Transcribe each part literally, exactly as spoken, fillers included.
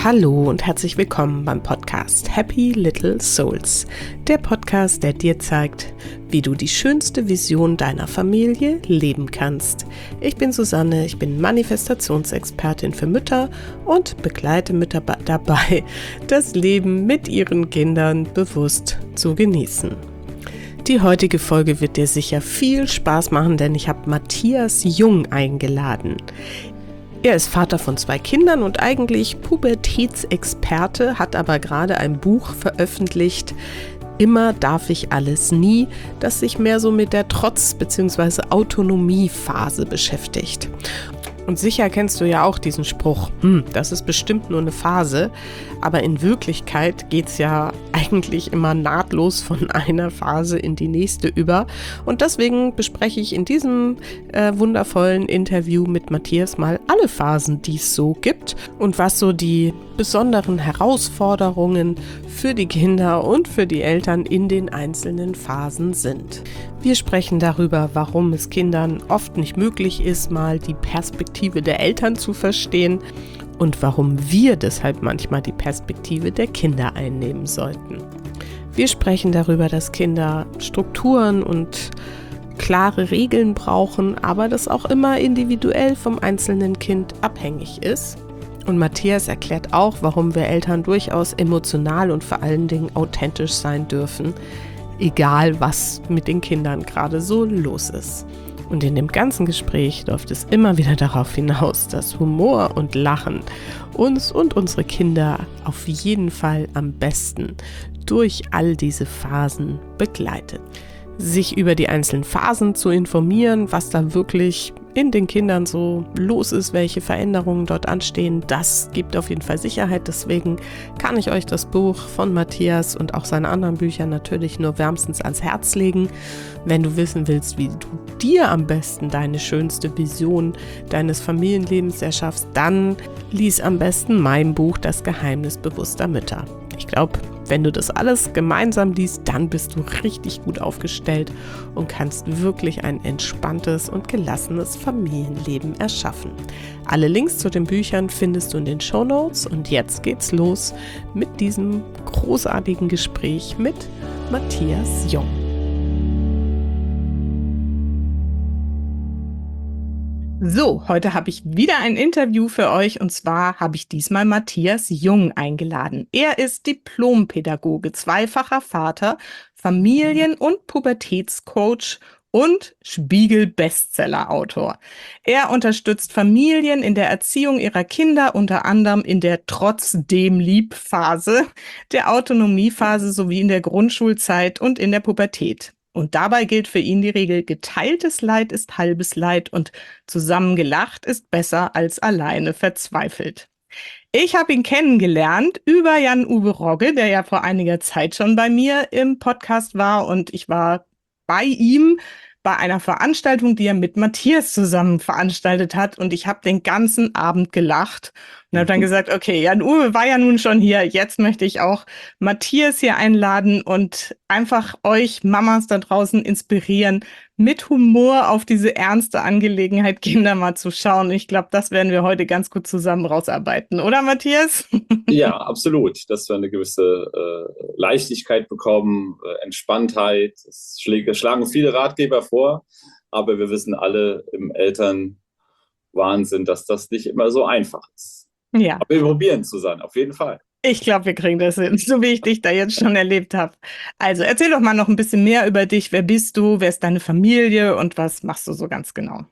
Hallo und herzlich willkommen beim Podcast Happy Little Souls, der Podcast, der dir zeigt, wie du die schönste Vision deiner Familie leben kannst. Ich bin Susanne, ich bin Manifestationsexpertin für Mütter und begleite Mütter dabei, das Leben mit ihren Kindern bewusst zu genießen. Die heutige Folge wird dir sicher viel Spaß machen, denn ich habe Matthias Jung eingeladen. Er ist Vater von zwei Kindern und eigentlich Pubertätsexperte, hat aber gerade ein Buch veröffentlicht, Immer darf ich alles nie, das sich mehr so mit der Trotz- bzw. Autonomiephase beschäftigt. Und sicher kennst du ja auch diesen Spruch, hm, das ist bestimmt nur eine Phase, aber in Wirklichkeit geht es ja eigentlich immer nahtlos von einer Phase in die nächste über. Und deswegen bespreche ich in diesem äh, wundervollen Interview mit Matthias mal alle Phasen, die es so gibt und was so die besonderen Herausforderungen für die Kinder und für die Eltern in den einzelnen Phasen sind. Wir sprechen darüber, warum es Kindern oft nicht möglich ist, mal die Perspektive der Eltern zu verstehen und warum wir deshalb manchmal die Perspektive der Kinder einnehmen sollten. Wir sprechen darüber, dass Kinder Strukturen und klare Regeln brauchen, aber das auch immer individuell vom einzelnen Kind abhängig ist. Und Matthias erklärt auch, warum wir Eltern durchaus emotional und vor allen Dingen authentisch sein dürfen, egal was mit den Kindern gerade so los ist. Und in dem ganzen Gespräch läuft es immer wieder darauf hinaus, dass Humor und Lachen uns und unsere Kinder auf jeden Fall am besten durch all diese Phasen begleitet. Sich über die einzelnen Phasen zu informieren, was da wirklich in den Kindern so los ist, welche Veränderungen dort anstehen, das gibt auf jeden Fall Sicherheit. Deswegen kann ich euch das Buch von Matthias und auch seine anderen Bücher natürlich nur wärmstens ans Herz legen. Wenn du wissen willst, wie du dir am besten deine schönste Vision deines Familienlebens erschaffst, dann lies am besten mein Buch Das Geheimnis bewusster Mütter. Ich glaube, wenn du das alles gemeinsam liest, dann bist du richtig gut aufgestellt und kannst wirklich ein entspanntes und gelassenes Familienleben erschaffen. Alle Links zu den Büchern findest du in den Shownotes und jetzt geht's los mit diesem großartigen Gespräch mit Matthias Jung. So, heute habe ich wieder ein Interview für euch und zwar habe ich diesmal Matthias Jung eingeladen. Er ist Diplompädagoge, zweifacher Vater, Familien- und Pubertätscoach und Spiegel-Bestseller-Autor. Er unterstützt Familien in der Erziehung ihrer Kinder, unter anderem in der Trotzdem-Lieb-Phase, der Autonomiephase sowie in der Grundschulzeit und in der Pubertät. Und dabei gilt für ihn die Regel, geteiltes Leid ist halbes Leid und zusammen gelacht ist besser als alleine verzweifelt. Ich habe ihn kennengelernt über Jan-Uwe Rogge, der ja vor einiger Zeit schon bei mir im Podcast war und ich war bei ihm bei einer Veranstaltung, die er mit Matthias zusammen veranstaltet hat und ich habe den ganzen Abend gelacht und habe dann gesagt, okay, Jan-Uwe war ja nun schon hier, jetzt möchte ich auch Matthias hier einladen und einfach euch Mamas da draußen inspirieren, mit Humor auf diese ernste Angelegenheit Kinder mal zu schauen. Ich glaube, das werden wir heute ganz gut zusammen rausarbeiten, oder Matthias? Ja, absolut. Dass wir eine gewisse äh, Leichtigkeit bekommen, äh, Entspanntheit. Es schläge, schlagen viele Ratgeber vor, aber wir wissen alle im Elternwahnsinn, dass das nicht immer so einfach ist. Ja. Aber wir probieren zu sein, auf jeden Fall. Ich glaube, wir kriegen das hin, so wie ich dich da jetzt schon erlebt habe. Also erzähl doch mal noch ein bisschen mehr über dich. Wer bist du? Wer ist deine Familie? Und was machst du so ganz genau?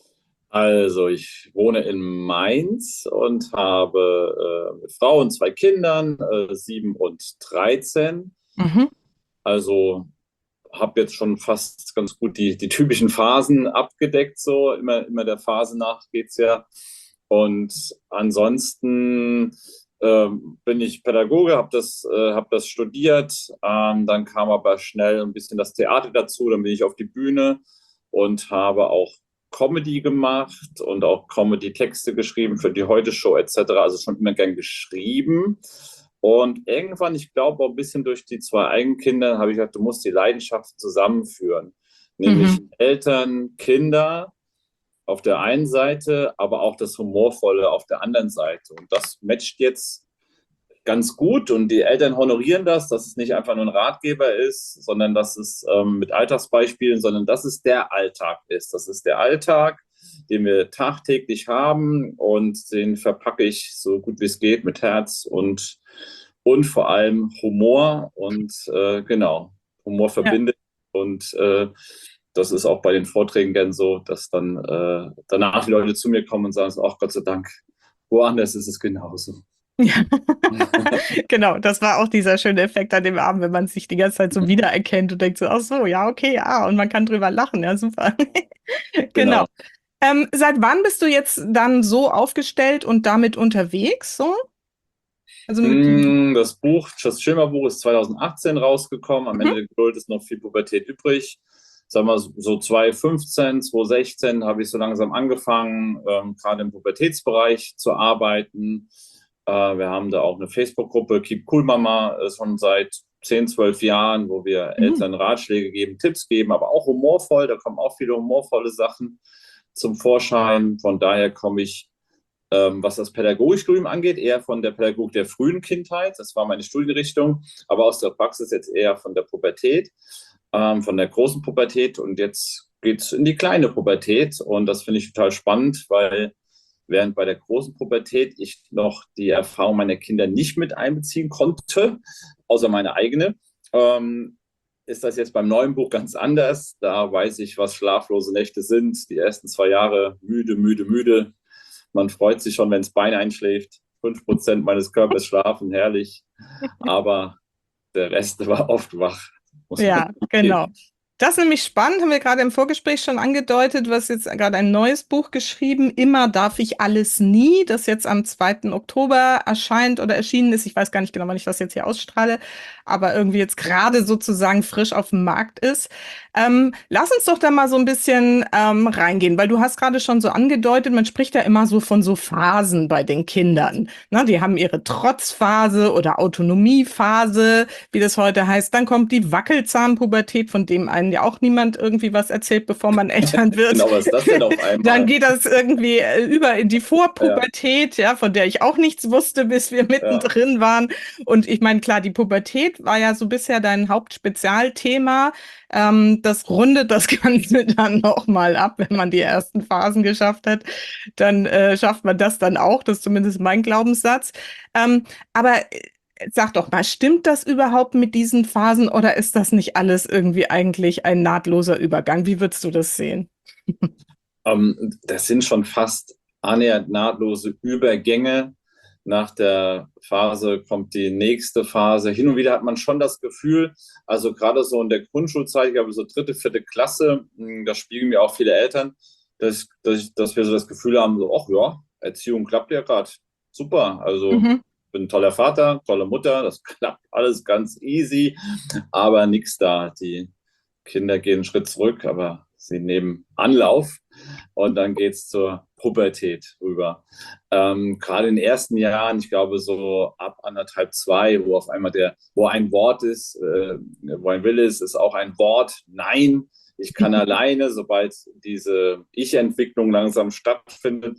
Also ich wohne in Mainz und habe äh, eine Frau und zwei Kindern, äh, sieben und dreizehn. Mhm. Also habe jetzt schon fast ganz gut die, die typischen Phasen abgedeckt, so immer, immer der Phase nach geht's ja. Und ansonsten ähm, bin ich Pädagoge, habe das, äh, hab das studiert, ähm, dann kam aber schnell ein bisschen das Theater dazu, dann bin ich auf die Bühne und habe auch Comedy gemacht und auch Comedy-Texte geschrieben für die Heute-Show et cetera. Also schon immer gern geschrieben. Und irgendwann, ich glaube auch ein bisschen durch die zwei Eigenkinder, habe ich gedacht, du musst die Leidenschaft zusammenführen. Nämlich Mhm. Eltern, Kinder auf der einen Seite, aber auch das Humorvolle auf der anderen Seite. Und das matcht jetzt ganz gut und die Eltern honorieren das, dass es nicht einfach nur ein Ratgeber ist, sondern dass es ähm, mit Alltagsbeispielen, sondern dass es der Alltag ist. Das ist der Alltag, den wir tagtäglich haben und den verpacke ich so gut wie es geht mit Herz und, und vor allem Humor und äh, genau, Humor Ja. verbindet und äh, das ist auch bei den Vorträgen gern so, dass dann äh, danach die Leute zu mir kommen und sagen, ach Gott sei Dank, woanders ist es genauso. Ja, genau, das war auch dieser schöne Effekt an dem Abend, wenn man sich die ganze Zeit so wiedererkennt und denkt so, ach so, ja, okay, ja, und man kann drüber lachen, ja, super. Genau. Genau. Ähm, seit wann bist du jetzt dann so aufgestellt und damit unterwegs, so? Also mit diesem. Mm, Das Buch, das Schimmerbuch ist zwanzig achtzehn rausgekommen. Am Mhm. Ende der Geduld ist noch viel Pubertät übrig. Sagen wir so zwanzig fünfzehn, zwanzig sechzehn habe ich so langsam angefangen, ähm, gerade im Pubertätsbereich zu arbeiten. Äh, wir haben da auch eine Facebook-Gruppe, Keep Cool Mama, äh, schon seit zehn, zwölf Jahren, wo wir Mhm. Eltern Ratschläge geben, Tipps geben, aber auch humorvoll. Da kommen auch viele humorvolle Sachen zum Vorschein. Von daher komme ich ähm, was das Pädagogikstudium angeht, eher von der Pädagogik der frühen Kindheit. Das war meine Studienrichtung, aber aus der Praxis jetzt eher von der Pubertät, ähm, von der großen Pubertät. Und jetzt geht es in die kleine Pubertät. Und das finde ich total spannend, weil während bei der großen Pubertät ich noch die Erfahrung meiner Kinder nicht mit einbeziehen konnte, außer meine eigene, ähm, ist das jetzt beim neuen Buch ganz anders. Da weiß ich, was schlaflose Nächte sind. Die ersten zwei Jahre müde, müde, müde. Man freut sich schon, wenn das Bein einschläft. Fünf Prozent meines Körpers schlafen, herrlich. Aber der Rest war oft wach. Muss man Ja, gehen. genau. Das ist nämlich spannend, haben wir gerade im Vorgespräch schon angedeutet, du hast jetzt gerade ein neues Buch geschrieben, Immer darf ich alles nie, das jetzt am zweiten Oktober erscheint oder erschienen ist. Ich weiß gar nicht genau, wann ich das jetzt hier ausstrahle, aber irgendwie jetzt gerade sozusagen frisch auf dem Markt ist. Ähm, lass uns doch da mal so ein bisschen ähm, reingehen, weil du hast gerade schon so angedeutet, man spricht ja immer so von so Phasen bei den Kindern. Na, die haben ihre Trotzphase oder Autonomiephase, wie das heute heißt. Dann kommt die Wackelzahnpubertät, von dem einen ja auch niemand irgendwie was erzählt, bevor man Eltern wird. Genau, was ist das denn auf Dann einmal? geht das irgendwie äh, über in die Ja, Vorpubertät, ja, von der ich auch nichts wusste, bis wir ja, mittendrin waren. Und ich meine, klar, die Pubertät war ja so bisher dein Hauptspezialthema. Ähm, das rundet das Ganze dann noch mal ab, wenn man die ersten Phasen geschafft hat. Dann äh, schafft man das dann auch. Das ist zumindest mein Glaubenssatz. Ähm, aber sag doch mal, stimmt das überhaupt mit diesen Phasen oder ist das nicht alles irgendwie eigentlich ein nahtloser Übergang? Wie würdest du das sehen? ähm, das sind schon fast annähernd nahtlose Übergänge. Nach der Phase kommt die nächste Phase. Hin und wieder hat man schon das Gefühl, also gerade so in der Grundschulzeit, ich glaube so dritte, vierte Klasse, mh, da spiegeln mir auch viele Eltern, dass, dass, dass wir so das Gefühl haben, so, ach ja, Erziehung klappt ja gerade super. Also Mhm. ich bin ein toller Vater, tolle Mutter, das klappt alles ganz easy, aber nichts da. Die Kinder gehen einen Schritt zurück, aber sie nehmen Anlauf und dann geht es zur Pubertät rüber. Ähm, gerade in den ersten Jahren, ich glaube so ab anderthalb, zwei, wo auf einmal der, wo ein Wort ist, äh, wo ein Wille ist, ist auch ein Wort. Nein, ich kann alleine, sobald diese Ich-Entwicklung langsam stattfindet,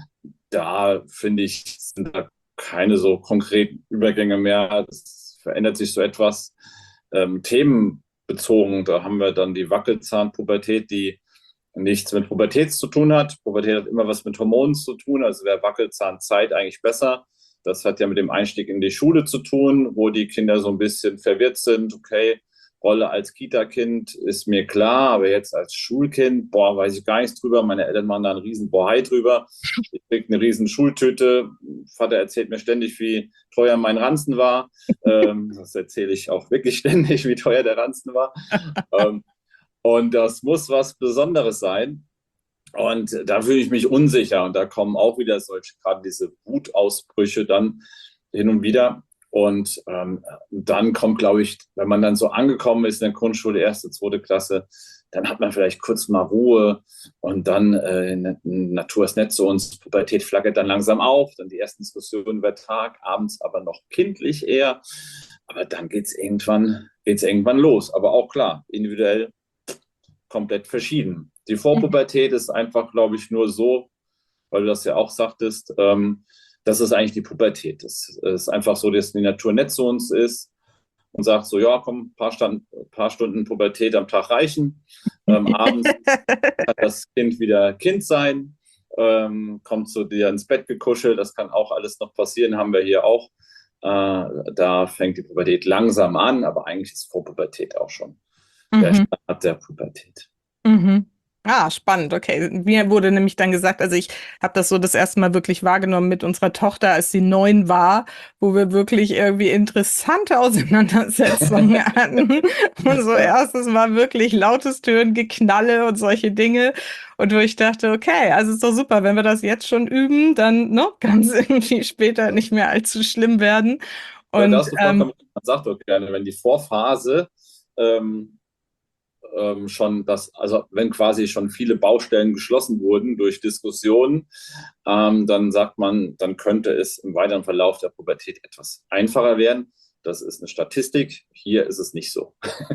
da finde ich, sind da keine so konkreten Übergänge mehr. Es verändert sich so etwas ähm, themenbezogen. Da haben wir dann die Wackelzahnpubertät, die nichts mit Pubertät zu tun hat. Pubertät hat immer was mit Hormonen zu tun, also wäre Wackelzahnzeit eigentlich besser. Das hat ja mit dem Einstieg in die Schule zu tun, wo die Kinder so ein bisschen verwirrt sind. Okay, Rolle als Kita-Kind ist mir klar, aber jetzt als Schulkind, boah, weiß ich gar nichts drüber. Meine Eltern machen da einen riesen Bohai drüber. Ich krieg eine riesen Schultüte. Vater erzählt mir ständig, wie teuer mein Ranzen war. Ähm, das erzähle ich auch wirklich ständig, wie teuer der Ranzen war. Ähm, und das muss was Besonderes sein. Und da fühle ich mich unsicher. Und da kommen auch wieder solche, gerade diese Wutausbrüche dann hin und wieder. Und ähm, dann kommt, glaube ich, wenn man dann so angekommen ist in der Grundschule, erste, zweite Klasse, dann hat man vielleicht kurz mal Ruhe und dann äh, Natur ist nett so und Pubertät flackert dann langsam auf, dann die ersten Diskussionen über Tag, abends aber noch kindlich eher. Aber dann geht es irgendwann, geht's irgendwann los. Aber auch klar, individuell komplett verschieden. Die Mhm. Vorpubertät ist einfach, glaube ich, nur so, weil du das ja auch sagtest, ähm, das ist eigentlich die Pubertät. Das ist einfach so, dass die Natur nett zu uns ist und sagt so, ja, komm, ein paar, Stand, paar Stunden Pubertät am Tag reichen. Ähm, abends kann das Kind wieder Kind sein, ähm, kommt zu dir ins Bett gekuschelt. Das kann auch alles noch passieren, haben wir hier auch. Äh, da fängt die Pubertät langsam an, aber eigentlich ist Vorpubertät auch schon der Mhm. Start der Pubertät. Mhm. Ah, spannend, okay. Mir wurde nämlich dann gesagt, also ich habe das so das erste Mal wirklich wahrgenommen mit unserer Tochter, als sie neun war, wo wir wirklich irgendwie interessante Auseinandersetzungen hatten. Und so Ja. erstes Mal wirklich lautes Tönen, Geknalle und solche Dinge. Und wo ich dachte, okay, also ist doch super, wenn wir das jetzt schon üben, dann ne, kann es irgendwie später nicht mehr allzu schlimm werden. Ja, da Und hast du ähm, vollkommen recht. Man sagt doch gerne, wenn die Vorphase ähm, ähm, schon das, also wenn quasi schon viele Baustellen geschlossen wurden durch Diskussionen, ähm, dann sagt man, dann könnte es im weiteren Verlauf der Pubertät etwas einfacher werden. Das ist eine Statistik. Hier ist es nicht so.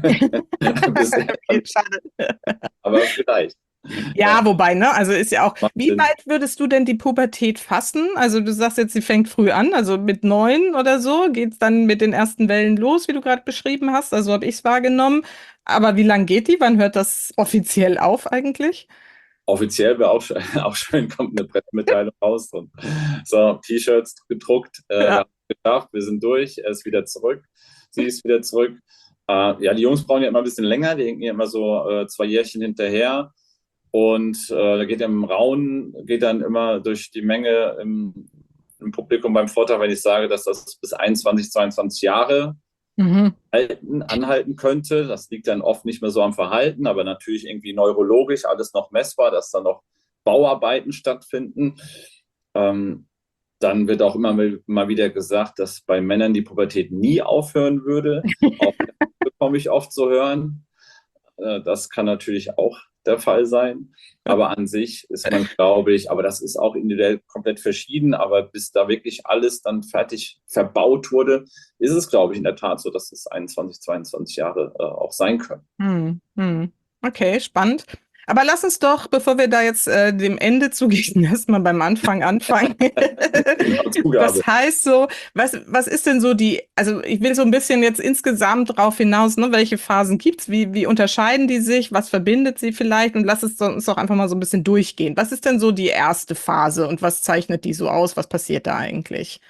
Bisher, okay, schade. aber vielleicht. Ja, Ja, wobei, ne? Also ist ja auch, macht wie Sinn. weit würdest du denn die Pubertät fassen? Also du sagst jetzt, sie fängt früh an, also mit neun oder so geht's dann mit den ersten Wellen los, wie du gerade beschrieben hast. Also habe ich es wahrgenommen. Aber wie lang geht die? Wann hört das offiziell auf eigentlich? Offiziell wäre auch, schön- auch schön, kommt eine Pressemitteilung raus und so, T-Shirts gedruckt, äh, wir Ja. haben es geschafft, wir sind durch, er ist wieder zurück, sie ist wieder zurück. Äh, ja, die Jungs brauchen ja immer ein bisschen länger, die hinken ja immer so äh, zwei Jährchen hinterher und äh, da geht im Rauen, geht dann immer durch die Menge im, im Publikum beim Vortrag, wenn ich sage, dass das bis einundzwanzig, zweiundzwanzig Jahre Mhm. halten, anhalten könnte. Das liegt dann oft nicht mehr so am Verhalten, aber natürlich irgendwie neurologisch alles noch messbar, dass da noch Bauarbeiten stattfinden. Ähm, dann wird auch immer mal wieder gesagt, dass bei Männern die Pubertät nie aufhören würde. Auch das bekomme ich oft zu hören. Äh, Das kann natürlich auch der Fall sein. Aber an sich ist man, glaube ich, aber das ist auch individuell komplett verschieden. Aber bis da wirklich alles dann fertig verbaut wurde, ist es, glaube ich, in der Tat so, dass es einundzwanzig, zweiundzwanzig Jahre äh, auch sein können. Hm, hm. Okay, spannend. Aber lass uns doch, bevor wir da jetzt äh, dem Ende zugehen, erstmal beim Anfang anfangen. Genau, Zugabe. Was heißt so, was, was ist denn so die, also ich will so ein bisschen jetzt insgesamt drauf hinaus, ne, welche Phasen gibt's, wie, wie unterscheiden die sich, was verbindet sie vielleicht und lass es so- uns doch einfach mal so ein bisschen durchgehen. Was ist denn so die erste Phase und was zeichnet die so aus? Was passiert da eigentlich?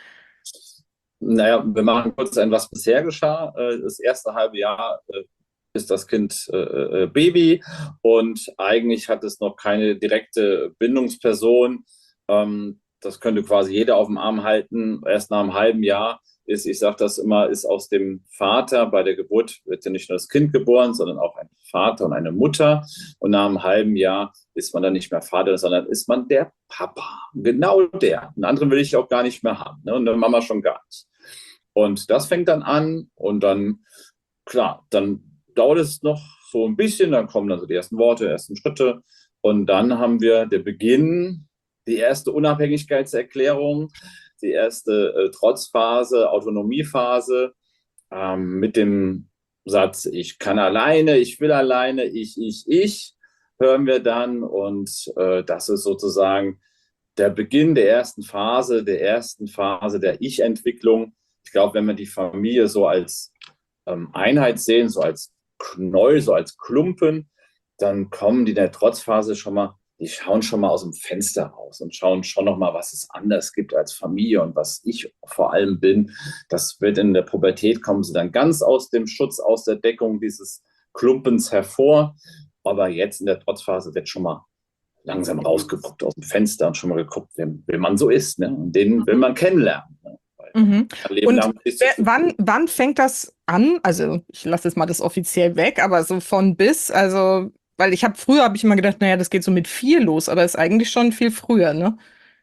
Naja, wir machen kurz ein, was bisher geschah. Äh, Das erste halbe Jahr äh, ist das Kind äh, äh, Baby und eigentlich hat es noch keine direkte Bindungsperson. Ähm, das könnte quasi jeder auf dem Arm halten. Erst nach einem halben Jahr ist, ich sage das immer, ist aus dem Vater bei der Geburt wird ja nicht nur das Kind geboren, sondern auch ein Vater und eine Mutter. Und nach einem halben Jahr ist man dann nicht mehr Vater, sondern ist man der Papa. Genau der. Einen anderen will ich auch gar nicht mehr haben. Ne? Und eine Mama schon gar nicht. Und das fängt dann an und dann, klar, dann dauert es noch so ein bisschen, dann kommen dann so die ersten Worte, die ersten Schritte und dann haben wir der Beginn, die erste Unabhängigkeitserklärung, die erste äh, Trotzphase, Autonomiephase ähm, mit dem Satz, ich kann alleine, ich will alleine, ich, ich, ich, hören wir dann und äh, das ist sozusagen der Beginn der ersten Phase, der ersten Phase der Ich-Entwicklung. Ich glaube, wenn wir die Familie so als ähm, Einheit sehen, so als Knäuel, so als Klumpen, dann kommen die in der Trotzphase schon mal, die schauen schon mal aus dem Fenster raus und schauen schon noch mal, was es anders gibt als Familie und was ich vor allem bin. Das wird in der Pubertät, kommen sie dann ganz aus dem Schutz, aus der Deckung dieses Klumpens hervor. Aber jetzt in der Trotzphase wird schon mal langsam rausgeguckt aus dem Fenster und schon mal geguckt, wer, wer man so ist. Ne? Und den will man kennenlernen. Ne? Weil Mhm. ein Leben Und lang ist wer, es so wann, wann fängt das an? Also ich lasse jetzt mal das offiziell weg, aber so von bis, also, weil ich habe früher habe ich immer gedacht, naja, das geht so mit vier los, aber ist eigentlich schon viel früher, ne?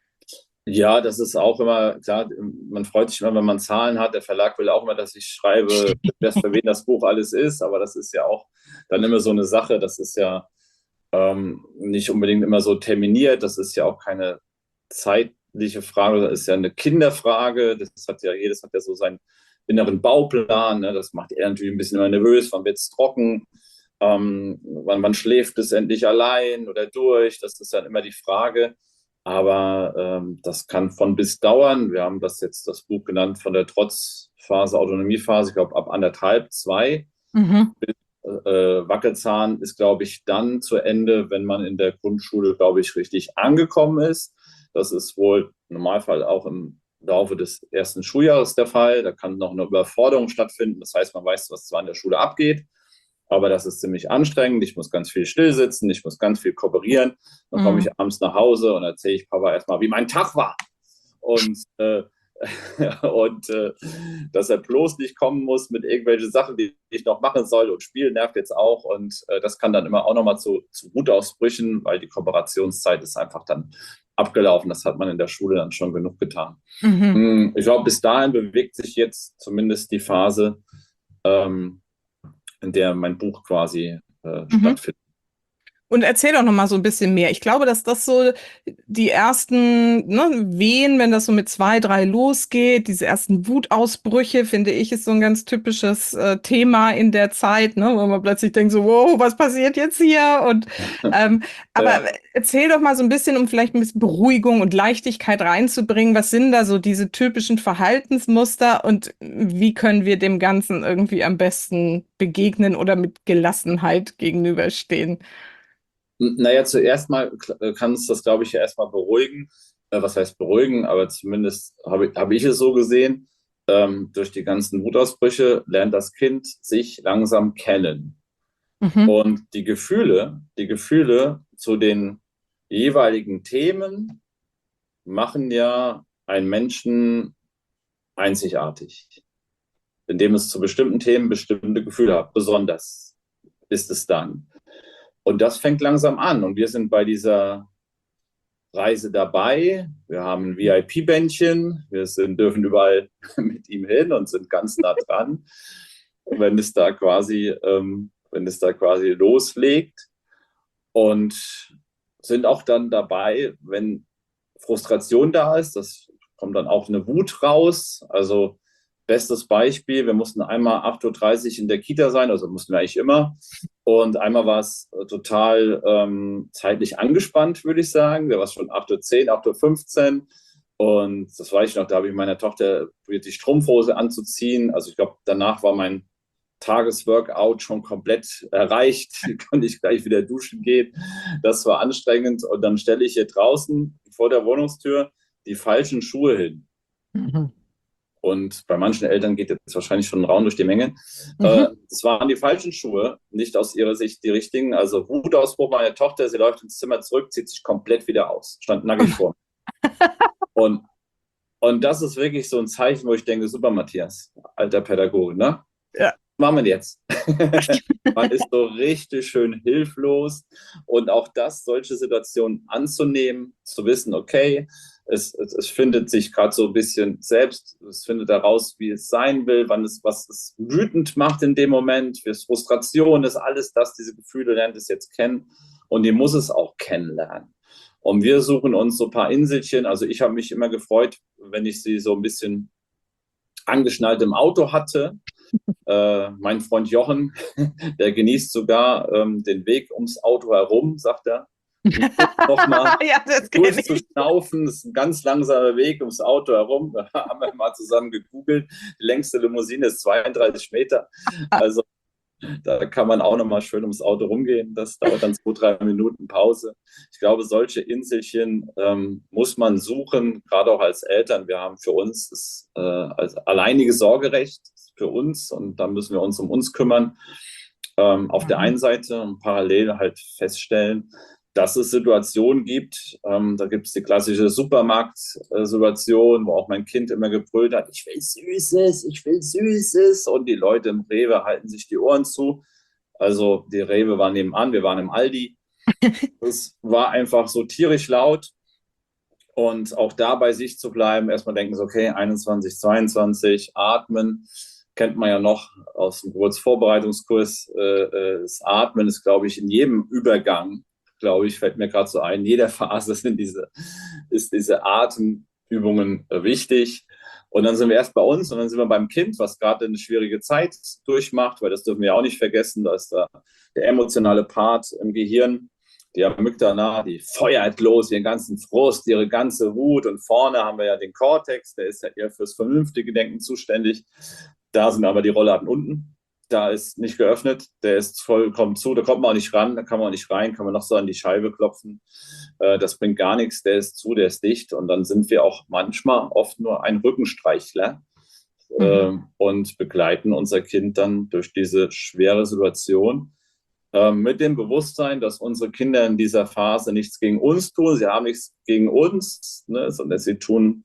ja, das ist auch immer, klar, man freut sich immer, wenn man Zahlen hat. Der Verlag will auch immer, dass ich schreibe, für wen das Buch alles ist, aber das ist ja auch dann immer so eine Sache, das ist ja ähm, nicht unbedingt immer so terminiert, das ist ja auch keine zeitliche Frage, das ist ja eine Kinderfrage, das hat ja, jedes hat ja so seinen inneren Bauplan, ne? Das macht er natürlich ein bisschen immer nervös, wann wird es trocken, ähm, wann, wann schläft es endlich allein oder durch, das ist dann immer die Frage. Aber ähm, das kann von bis dauern. Wir haben das jetzt das Buch genannt von der Trotzphase, Autonomiephase, ich glaube ab anderthalb, zwei. Mhm. Äh, Wackelzahn ist, glaube ich, dann zu Ende, wenn man in der Grundschule, glaube ich, richtig angekommen ist. Das ist wohl im Normalfall auch im Laufe des ersten Schuljahres der Fall. Da kann noch eine Überforderung stattfinden. Das heißt, man weiß, was zwar in der Schule abgeht, aber das ist ziemlich anstrengend. Ich muss ganz viel stillsitzen, ich muss ganz viel kooperieren. Dann komme Mhm. ich abends nach Hause und erzähle ich Papa erstmal, wie mein Tag war. Und äh, und äh, dass er bloß nicht kommen muss mit irgendwelchen Sachen, die ich noch machen soll. Und Spielen nervt jetzt auch. Und äh, das kann dann immer auch nochmal zu, zu Wutausbrüchen, weil die Kooperationszeit ist einfach dann abgelaufen. Das hat man in der Schule dann schon genug getan. Mhm. Hm, Ich glaube, bis dahin bewegt sich jetzt zumindest die Phase, ähm, in der mein Buch quasi äh, Mhm. stattfindet. Und erzähl doch noch mal so ein bisschen mehr. Ich glaube, dass das so die ersten, ne, Wehen, wenn das so mit zwei, drei losgeht, diese ersten Wutausbrüche, finde ich, ist so ein ganz typisches äh, Thema in der Zeit, ne, wo man plötzlich denkt so, wow, was passiert jetzt hier? Und ähm, aber Ja. erzähl doch mal so ein bisschen, um vielleicht ein bisschen Beruhigung und Leichtigkeit reinzubringen. Was sind da so diese typischen Verhaltensmuster und wie können wir dem Ganzen irgendwie am besten begegnen oder mit Gelassenheit gegenüberstehen? Naja, zuerst mal äh, kann es das, glaube ich, ja erstmal beruhigen. Äh, was heißt beruhigen? Aber zumindest habe ich, habe ich es so gesehen. Ähm, durch die ganzen Wutausbrüche lernt das Kind sich langsam kennen. Mhm. Und die Gefühle, die Gefühle zu den jeweiligen Themen machen ja einen Menschen einzigartig, indem es zu bestimmten Themen bestimmte Gefühle hat. Besonders ist es dann. Und das fängt langsam an. Und wir sind bei dieser Reise dabei. Wir haben ein V I P-Bändchen. Wir sind, dürfen überall mit ihm hin und sind ganz nah dran, wenn es da quasi, ähm, wenn es da quasi loslegt. Und sind auch dann dabei, wenn Frustration da ist. Das kommt dann auch eine Wut raus. Also bestes Beispiel, wir mussten einmal acht Uhr dreißig in der Kita sein, also mussten wir eigentlich immer. Und einmal war es total ähm, zeitlich angespannt, würde ich sagen. Da war es schon acht Uhr zehn, acht Uhr fünfzehn. Und das weiß ich noch, da habe ich meiner Tochter probiert, die Strumpfhose anzuziehen. Also ich glaube, danach war mein Tagesworkout schon komplett erreicht. Konnte ich gleich wieder duschen gehen. Das war anstrengend. Und dann stelle ich hier draußen vor der Wohnungstür die falschen Schuhe hin. Mhm. Und bei manchen Eltern geht jetzt wahrscheinlich schon ein Raun durch die Menge. Äh, Mhm. es waren die falschen Schuhe, nicht aus ihrer Sicht die richtigen. Also Wutausbruch meiner Tochter, sie läuft ins Zimmer zurück, zieht sich komplett wieder aus, stand nackig vor mir. Und, und das ist wirklich so ein Zeichen, wo ich denke, super Matthias, alter Pädagoge, ne? Ja. Was machen wir jetzt? Man ist so richtig schön hilflos und auch das, solche Situationen anzunehmen, zu wissen, okay, es, es, es findet sich gerade so ein bisschen selbst, es findet heraus, wie es sein will, wann es, was es wütend macht in dem Moment, wie es Frustration ist, alles das, diese Gefühle lernt es jetzt kennen und die muss es auch kennenlernen. Und wir suchen uns so ein paar Inselchen, also ich habe mich immer gefreut, wenn ich sie so ein bisschen angeschnallt im Auto hatte. Äh, mein Freund Jochen, der genießt sogar ähm, den Weg ums Auto herum, sagt er. Nochmal Ja, das kenne ich. durchzuschnaufen. Das ist ein ganz langsamer Weg ums Auto herum. Da haben wir mal zusammen gegoogelt. Die längste Limousine ist zweiunddreißig Meter. Also da kann man auch nochmal schön ums Auto rumgehen. Das dauert dann zwei, drei Minuten Pause. Ich glaube, solche Inselchen ähm, muss man suchen, gerade auch als Eltern. Wir haben für uns das äh, als alleinige Sorgerecht für uns und da müssen wir uns um uns kümmern. Ähm, auf der Mhm. einen Seite und parallel halt feststellen, dass es Situationen gibt, ähm, da gibt es die klassische Supermarkt-Situation, wo auch mein Kind immer gebrüllt hat, ich will Süßes, ich will Süßes und die Leute im Rewe halten sich die Ohren zu. Also die Rewe war nebenan, wir waren im Aldi. Es war einfach so tierisch laut und auch da bei sich zu bleiben, erstmal denken so, okay, einundzwanzig, zweiundzwanzig, atmen, kennt man ja noch aus dem Geburtsvorbereitungskurs. Äh, äh, das Atmen ist, glaube ich, in jedem Übergang, glaube ich, fällt mir gerade so ein, in jeder Phase sind diese, ist diese Atemübungen äh, wichtig. Und dann sind wir erst bei uns und dann sind wir beim Kind, was gerade eine schwierige Zeit durchmacht, weil das dürfen wir auch nicht vergessen, da ist da der emotionale Part im Gehirn, die Amygdala, die feuert los, ihren ganzen Frust, ihre ganze Wut. Und vorne haben wir ja den Cortex, der ist ja eher fürs vernünftige Denken zuständig. Da sind aber die Rollladen unten. Da ist nicht geöffnet, der ist vollkommen zu, da kommt man auch nicht ran, da kann man auch nicht rein, kann man noch so an die Scheibe klopfen. Äh, das bringt gar nichts, der ist zu, der ist dicht. Und dann sind wir auch manchmal oft nur ein Rückenstreichler mhm. äh, und begleiten unser Kind dann durch diese schwere Situation äh, mit dem Bewusstsein, dass unsere Kinder in dieser Phase nichts gegen uns tun, sie haben nichts gegen uns, ne, sondern sie tun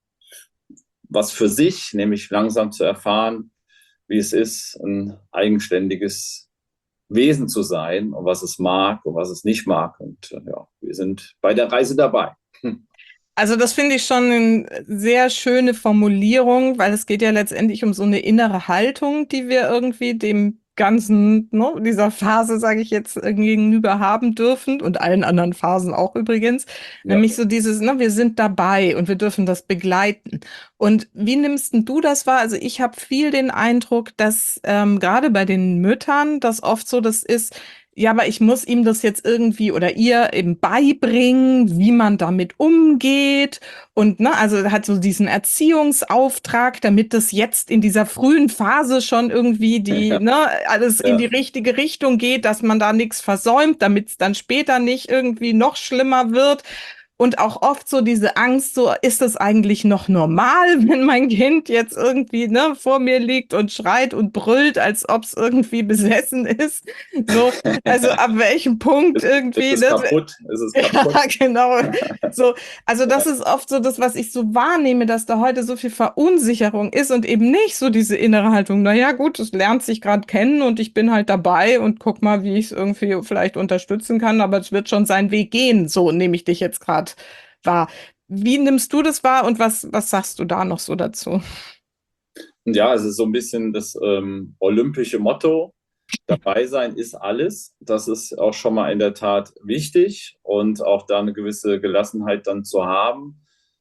was für sich, nämlich langsam zu erfahren, wie es ist, ein eigenständiges Wesen zu sein und was es mag und was es nicht mag. Und ja, wir sind bei der Reise dabei. Also das finde ich schon eine sehr schöne Formulierung, weil es geht ja letztendlich um so eine innere Haltung, die wir irgendwie dem ganzen, ne, dieser Phase, sage ich jetzt, gegenüber haben dürfen und allen anderen Phasen auch übrigens. Ja. Nämlich so dieses, ne, wir sind dabei und wir dürfen das begleiten. Und wie nimmst denn du das wahr? Also ich habe viel den Eindruck, dass ähm, gerade bei den Müttern das oft so das ist, ja, aber ich muss ihm das jetzt irgendwie oder ihr eben beibringen, wie man damit umgeht und ne, also hat so diesen Erziehungsauftrag, damit das jetzt in dieser frühen Phase schon irgendwie die ja. ne alles ja. in die richtige Richtung geht, dass man da nichts versäumt, damit es dann später nicht irgendwie noch schlimmer wird. Und auch oft so diese Angst, so ist es eigentlich noch normal, wenn mein Kind jetzt irgendwie ne vor mir liegt und schreit und brüllt, als ob es irgendwie besessen ist. So, also ab welchem Punkt irgendwie. Ist es ne? kaputt? Ist es kaputt? Ja, genau. So, also das ist oft so das, was ich so wahrnehme, dass da heute so viel Verunsicherung ist und eben nicht so diese innere Haltung. Na ja, gut, es lernt sich gerade kennen und ich bin halt dabei und guck mal, wie ich es irgendwie vielleicht unterstützen kann, aber es wird schon seinen Weg gehen. So nehme ich dich jetzt gerade wahr. Wie nimmst du das wahr und was, was sagst du da noch so dazu? Ja, es ist so ein bisschen das ähm, olympische Motto, dabei sein ist alles. Das ist auch schon mal in der Tat wichtig und auch da eine gewisse Gelassenheit dann zu haben,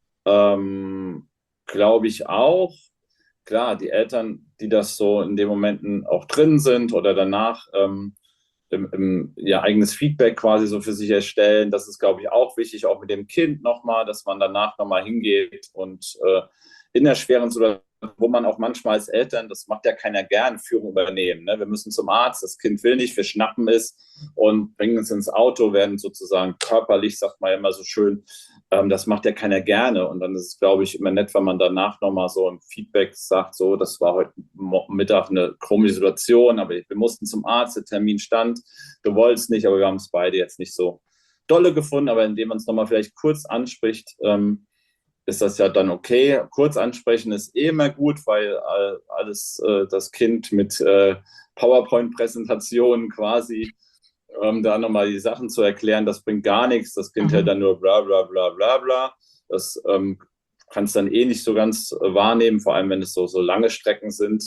ähm, glaube ich auch. Klar, die Eltern, die das so in den Momenten auch drin sind oder danach ähm, Im, im, ihr eigenes Feedback quasi so für sich erstellen. Das ist, glaube ich, auch wichtig, auch mit dem Kind nochmal, dass man danach nochmal hingeht und äh, in der schweren Situation, wo man auch manchmal als Eltern, das macht ja keiner gern, Führung übernehmen. Ne? Wir müssen zum Arzt, das Kind will nicht, wir schnappen es und bringen es ins Auto, werden sozusagen körperlich, sagt man ja immer so schön, ähm, das macht ja keiner gerne. Und dann ist es, glaube ich, immer nett, wenn man danach nochmal so ein Feedback sagt, so, das war heute Mittag eine komische Situation, aber wir mussten zum Arzt, der Termin stand, du wolltest nicht, aber wir haben es beide jetzt nicht so dolle gefunden, aber indem man es nochmal vielleicht kurz anspricht, ähm, ist das ja dann okay. Kurz ansprechen ist eh immer gut, weil alles äh, das Kind mit äh, PowerPoint-Präsentationen quasi ähm, da nochmal die Sachen zu erklären, das bringt gar nichts. Das Kind mhm. hat dann nur bla bla bla bla bla. Das ähm, kannst dann eh nicht so ganz äh, wahrnehmen, vor allem wenn es so, so lange Strecken sind,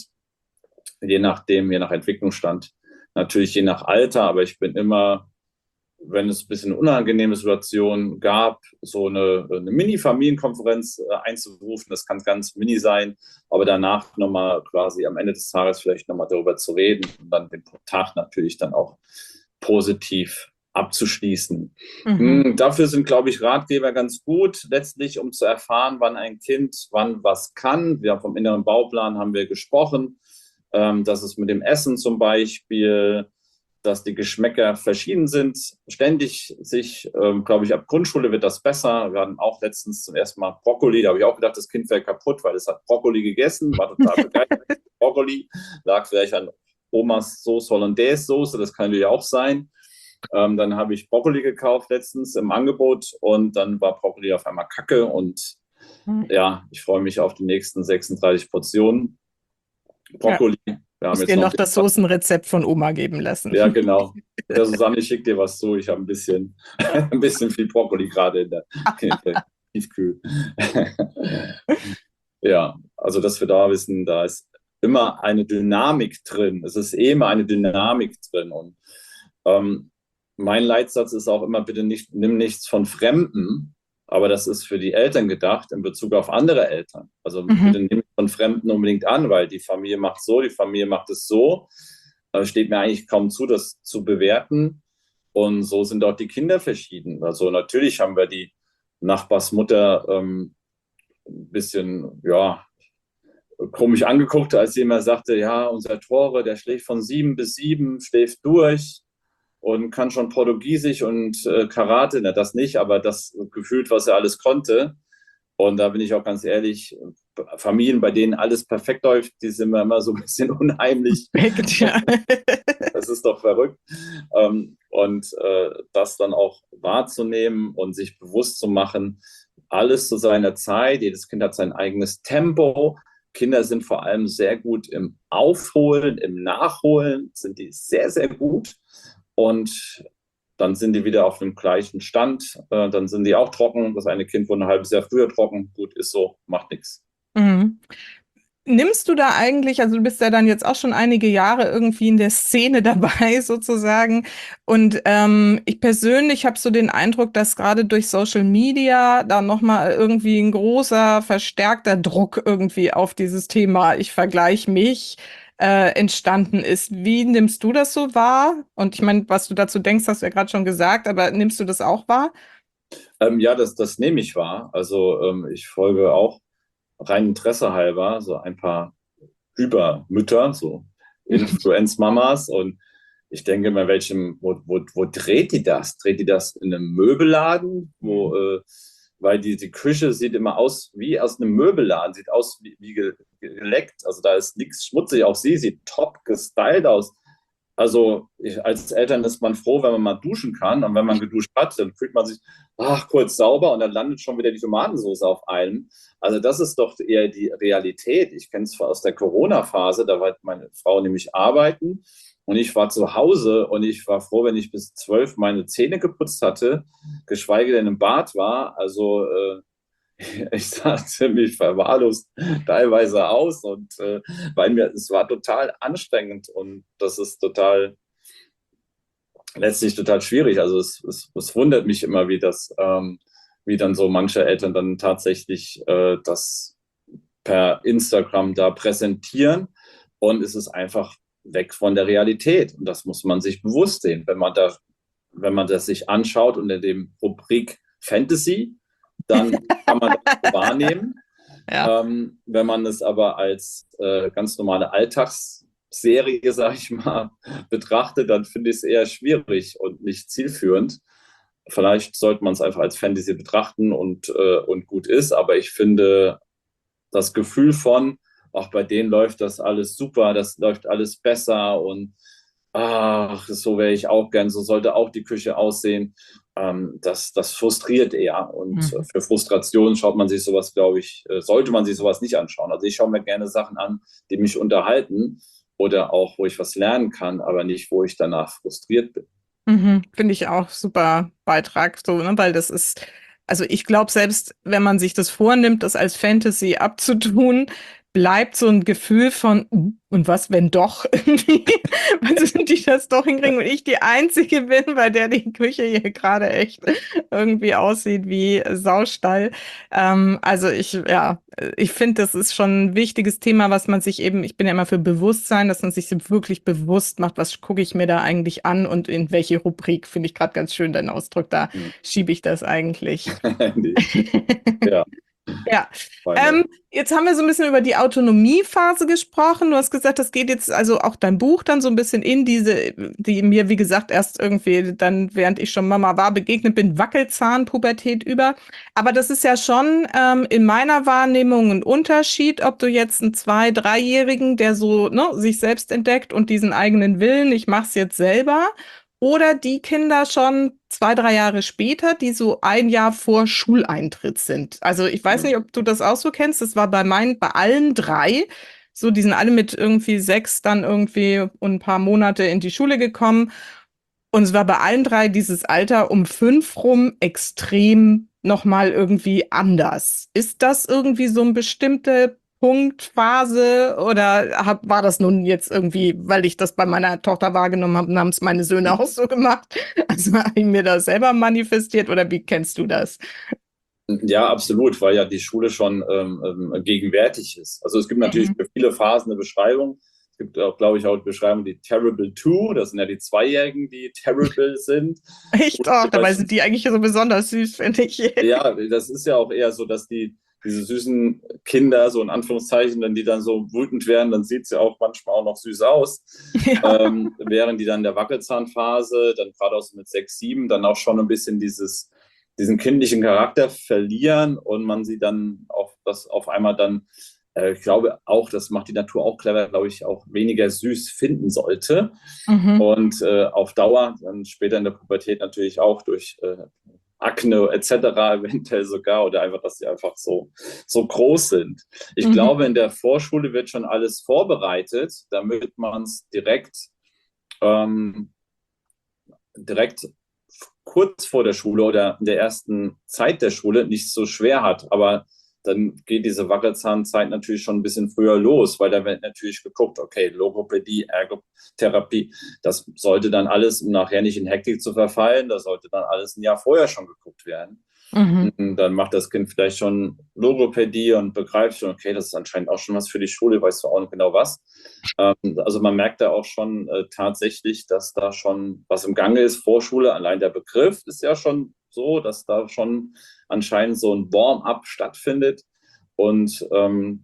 je nachdem, je nach Entwicklungsstand. Natürlich je nach Alter, aber ich bin immer, wenn es ein bisschen unangenehme Situationen gab, so eine, eine Mini-Familienkonferenz äh, einzurufen. Das kann ganz mini sein, aber danach nochmal quasi am Ende des Tages vielleicht nochmal darüber zu reden und dann den Tag natürlich dann auch positiv abzuschließen. Mhm. Dafür sind, glaube ich, Ratgeber ganz gut, letztlich um zu erfahren, wann ein Kind wann was kann. Wir haben vom inneren Bauplan haben wir gesprochen, ähm, dass es mit dem Essen zum Beispiel, dass die Geschmäcker verschieden sind, ständig sich, ähm, glaube ich, ab Grundschule wird das besser. Wir hatten auch letztens zum ersten Mal Brokkoli, da habe ich auch gedacht, das Kind wäre kaputt, weil es hat Brokkoli gegessen, war total begeistert. Brokkoli lag vielleicht an Omas Sauce Hollandaise Soße, das kann natürlich auch sein. Ähm, dann habe ich Brokkoli gekauft letztens im Angebot und dann war Brokkoli auf einmal Kacke und hm. ja, ich freue mich auf die nächsten sechsunddreißig Portionen Brokkoli. Ja. Wir haben jetzt dir noch, noch das Soßenrezept von Oma geben lassen. Ja, genau. Ja, Susanne, ich schicke dir was zu. Ich habe ein bisschen, ein bisschen viel Brokkoli gerade in der, in der Tiefkühl. Ja, also dass wir da wissen, da ist immer eine Dynamik drin. Es ist eh immer eine Dynamik drin. Und ähm, mein Leitsatz ist auch immer, bitte nicht, nimm nichts von Fremden, aber das ist für die Eltern gedacht in Bezug auf andere Eltern. Also mhm. bitte nimm von Fremden unbedingt an, weil die Familie macht so, die Familie macht es so. Da steht mir eigentlich kaum zu, das zu bewerten. Und so sind auch die Kinder verschieden. Also natürlich haben wir die Nachbarsmutter ähm, ein bisschen, ja, komisch angeguckt, als sie immer sagte, ja, unser Tore, der schläft von sieben bis sieben, schläft durch und kann schon Portugiesisch und äh, Karate, na, das nicht, aber das gefühlt, was er alles konnte. Und da bin ich auch ganz ehrlich, Familien, bei denen alles perfekt läuft, die sind mir immer so ein bisschen unheimlich. Perfekt, ja. Das ist doch verrückt. Ähm, und äh, das dann auch wahrzunehmen und sich bewusst zu machen, alles zu seiner Zeit, jedes Kind hat sein eigenes Tempo. Kinder sind vor allem sehr gut im Aufholen, im Nachholen, sind die sehr, sehr gut. Und dann sind die wieder auf dem gleichen Stand. Äh, dann sind die auch trocken. Das eine Kind wurde ein halbes Jahr früher trocken. Gut, ist so, macht nichts. Mhm. Nimmst du da eigentlich, also du bist ja dann jetzt auch schon einige Jahre irgendwie in der Szene dabei sozusagen und ähm, ich persönlich habe so den Eindruck, dass gerade durch Social Media da nochmal irgendwie ein großer, verstärkter Druck irgendwie auf dieses Thema, ich vergleiche mich, äh, entstanden ist. Wie nimmst du das so wahr? Und ich meine, was du dazu denkst, hast du ja gerade schon gesagt, aber nimmst du das auch wahr? Ähm, ja, das, das nehme ich wahr. Also ähm, ich folge auch rein Interesse halber so ein paar Übermütter, so Influenz-Mamas. Und ich denke mal, welchem, wo, wo, wo dreht die das? Dreht die das in einem Möbelladen? Wo, äh, weil die, die Küche sieht immer aus wie aus einem Möbelladen, sieht aus wie, wie ge- geleckt. Also da ist nichts schmutzig. Auch sie sieht top gestylt aus. Also ich, als Eltern ist man froh, wenn man mal duschen kann. Und wenn man geduscht hat, dann fühlt man sich ach, kurz sauber und dann landet schon wieder die Tomatensauce auf einem. Also das ist doch eher die Realität. Ich kenne es aus der Corona-Phase, da war meine Frau nämlich arbeiten und ich war zu Hause und ich war froh, wenn ich bis zwölf meine Zähne geputzt hatte, geschweige denn im Bad war. Also äh, ich sah ziemlich verwahrlost teilweise aus und äh, weil mir, es war total anstrengend und das ist total, letztlich total schwierig. Also es, es, es wundert mich immer, wie das, ähm, wie dann so manche Eltern dann tatsächlich äh, das per Instagram da präsentieren und es ist einfach weg von der Realität und das muss man sich bewusst sehen, wenn man da, wenn man das sich anschaut unter dem Rubrik Fantasy, dann kann man das wahrnehmen. Ja. Ähm, wenn man es aber als äh, ganz normale Alltagsserie, sage ich mal, betrachtet, dann finde ich es eher schwierig und nicht zielführend. Vielleicht sollte man es einfach als Fantasy betrachten und, äh, und gut ist, aber ich finde das Gefühl von, auch bei denen läuft das alles super, das läuft alles besser und ach, so wäre ich auch gern, so sollte auch die Küche aussehen. Ähm, das, das frustriert eher. Und Mhm. für Frustration schaut man sich sowas, glaube ich, äh, sollte man sich sowas nicht anschauen. Also ich schaue mir gerne Sachen an, die mich unterhalten oder auch, wo ich was lernen kann, aber nicht, wo ich danach frustriert bin. Mhm, finde ich auch super Beitrag, so, ne, weil das ist, also ich glaube, selbst wenn man sich das vornimmt, das als Fantasy abzutun, bleibt so ein Gefühl von, "Uh, und was, wenn doch irgendwie, also die das doch hinkriegen und ich die Einzige bin, bei der die Küche hier gerade echt irgendwie aussieht wie Saustall. Ähm, also ich, ja, ich finde, das ist schon ein wichtiges Thema, was man sich eben, ich bin ja immer für Bewusstsein, dass man sich wirklich bewusst macht, was gucke ich mir da eigentlich an und in welche Rubrik, finde ich gerade ganz schön deinen Ausdruck, da Hm. schiebe ich das eigentlich. Ja, Ja, meine. ähm, jetzt haben wir so ein bisschen über die Autonomiephase gesprochen. Du hast gesagt, das geht jetzt also auch dein Buch dann so ein bisschen in diese, die mir, wie gesagt, erst irgendwie dann, während ich schon Mama war, begegnet bin, Wackelzahnpubertät über. Aber das ist ja schon ähm, in meiner Wahrnehmung ein Unterschied, ob du jetzt einen Zwei-, Dreijährigen, der so ne, sich selbst entdeckt und diesen eigenen Willen, ich mach's jetzt selber, oder die Kinder schon zwei, drei Jahre später, die so ein Jahr vor Schuleintritt sind. Also ich weiß Hm. nicht, ob du das auch so kennst. Das war bei meinen, bei allen drei. So, die sind alle mit irgendwie sechs dann irgendwie und ein paar Monate in die Schule gekommen. Und es war bei allen drei dieses Alter um fünf rum extrem nochmal irgendwie anders. Ist das irgendwie so ein bestimmte Punkt, Phase oder hab, war das nun jetzt irgendwie, weil ich das bei meiner Tochter wahrgenommen habe, haben es meine Söhne auch so gemacht? Also habe ich mir das selber manifestiert oder wie kennst du das? Ja, absolut, weil ja die Schule schon ähm, ähm, gegenwärtig ist. Also es gibt natürlich Mhm. für viele Phasen eine Beschreibung. Es gibt auch, glaube ich, auch die Beschreibung, die Terrible Two, das sind ja die Zweijährigen, die terrible sind. Echt? Oh, dabei sind die eigentlich so besonders süß, finde ich. Ja, das ist ja auch eher so, dass die diese süßen Kinder, so in Anführungszeichen, wenn die dann so wütend werden, dann sieht es ja auch manchmal auch noch süß aus. Ja. Ähm, während die dann in der Wackelzahnphase, dann gerade auch so mit sechs, sieben, dann auch schon ein bisschen dieses, diesen kindlichen Charakter verlieren und man sie dann auch das auf einmal dann, äh, ich glaube auch, das macht die Natur auch clever, glaube ich, auch weniger süß finden sollte. Mhm. Und äh, auf Dauer, dann später in der Pubertät natürlich auch durch äh, Akne et cetera eventuell sogar oder einfach, dass sie einfach so, so groß sind. Ich Mhm. glaube, in der Vorschule wird schon alles vorbereitet, damit man es direkt, ähm, direkt kurz vor der Schule oder in der ersten Zeit der Schule nicht so schwer hat. Aber dann geht diese Wackelzahnzeit natürlich schon ein bisschen früher los, weil da wird natürlich geguckt, okay, Logopädie, Ergotherapie, das sollte dann alles, um nachher nicht in Hektik zu verfallen, das sollte dann alles ein Jahr vorher schon geguckt werden. Mhm. Und dann macht das Kind vielleicht schon Logopädie und begreift schon, okay, das ist anscheinend auch schon was für die Schule, weißt du auch nicht genau was. Ähm, also man merkt da auch schon äh, tatsächlich, dass da schon was im Gange ist. Vorschule, allein der Begriff ist ja schon so, dass da schon anscheinend so ein Warm-up stattfindet. Und ähm,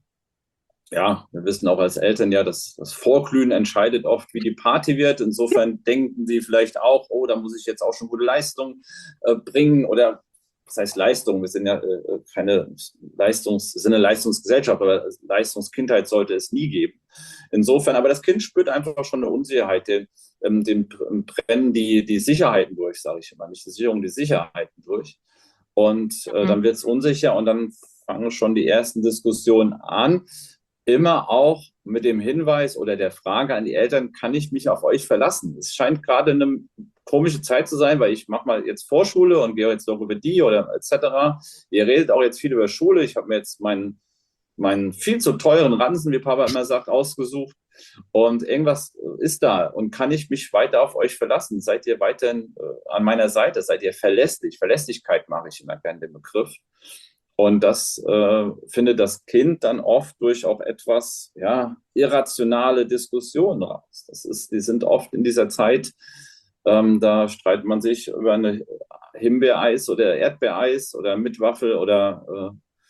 ja, wir wissen auch als Eltern ja, dass das Vorglühen entscheidet oft, wie die Party wird. Insofern denken sie vielleicht auch, oh, da muss ich jetzt auch schon gute Leistung äh, bringen oder was heißt Leistung? Wir sind ja äh, keine Leistungs, sind eine Leistungsgesellschaft, aber Leistungskindheit sollte es nie geben. Insofern, aber das Kind spürt einfach schon eine Unsicherheit, den, ähm, den brennen die, die Sicherheiten durch, sage ich immer, nicht die Sicherung, die Sicherheiten durch. Und äh, dann wird es unsicher und dann fangen schon die ersten Diskussionen an. Immer auch mit dem Hinweis oder der Frage an die Eltern, kann ich mich auf euch verlassen? Es scheint gerade eine komische Zeit zu sein, weil ich mache mal jetzt Vorschule und gehe jetzt Logopädie oder et cetera. Ihr redet auch jetzt viel über Schule. Ich habe mir jetzt meinen, meinen viel zu teuren Ranzen, wie Papa immer sagt, ausgesucht. Und irgendwas ist da. Und kann ich mich weiter auf euch verlassen? Seid ihr weiterhin äh, an meiner Seite? Seid ihr verlässlich? Verlässlichkeit mache ich immer gerne den Begriff. Und das äh, findet das Kind dann oft durch auch etwas ja, irrationale Diskussionen raus. Das ist, die sind oft in dieser Zeit, ähm, da streitet man sich über eine Himbeereis oder Erdbeereis oder mit Waffel oder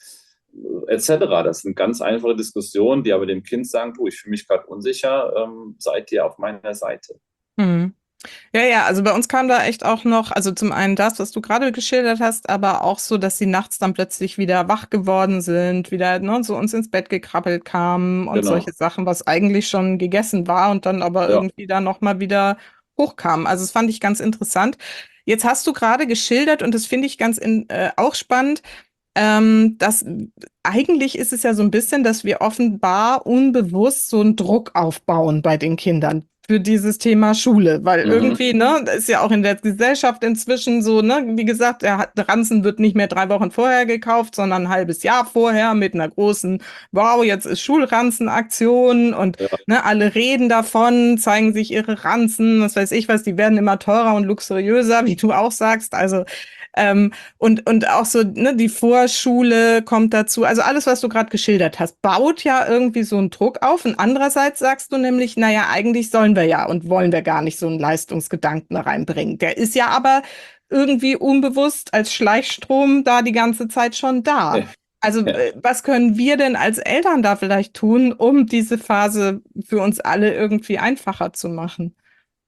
äh, et cetera. Das sind ganz einfache Diskussionen, die aber dem Kind sagen, du, ich fühle mich gerade unsicher, ähm, seid ihr auf meiner Seite. Mhm. Ja, ja, also bei uns kam da echt auch noch, also zum einen das, was du gerade geschildert hast, aber auch so, dass sie nachts dann plötzlich wieder wach geworden sind, wieder ne, so uns ins Bett gekrabbelt kamen und Genau. solche Sachen, was eigentlich schon gegessen war und dann aber Ja. irgendwie dann nochmal wieder hochkam. Also das fand ich ganz interessant. Jetzt hast du gerade geschildert und das finde ich ganz in, äh, auch spannend, ähm, dass eigentlich ist es ja so ein bisschen, dass wir offenbar unbewusst so einen Druck aufbauen bei den Kindern für dieses Thema Schule, weil Mhm. irgendwie, ne, das ist ja auch in der Gesellschaft inzwischen so, ne, wie gesagt, der hat- der Ranzen wird nicht mehr drei Wochen vorher gekauft, sondern ein halbes Jahr vorher mit einer großen, wow, jetzt ist Schulranzenaktion und Ja. ne, alle reden davon, zeigen sich ihre Ranzen, was weiß ich was, die werden immer teurer und luxuriöser, wie du auch sagst, also ähm, und, und auch so, ne, die Vorschule kommt dazu. Also alles, was du gerade geschildert hast, baut ja irgendwie so einen Druck auf. Und andererseits sagst du nämlich, naja, eigentlich sollen wir ja und wollen wir gar nicht so einen Leistungsgedanken da reinbringen. Der ist ja aber irgendwie unbewusst als Schleichstrom da die ganze Zeit schon da. Ja. Also Ja. äh, was können wir denn als Eltern da vielleicht tun, um diese Phase für uns alle irgendwie einfacher zu machen?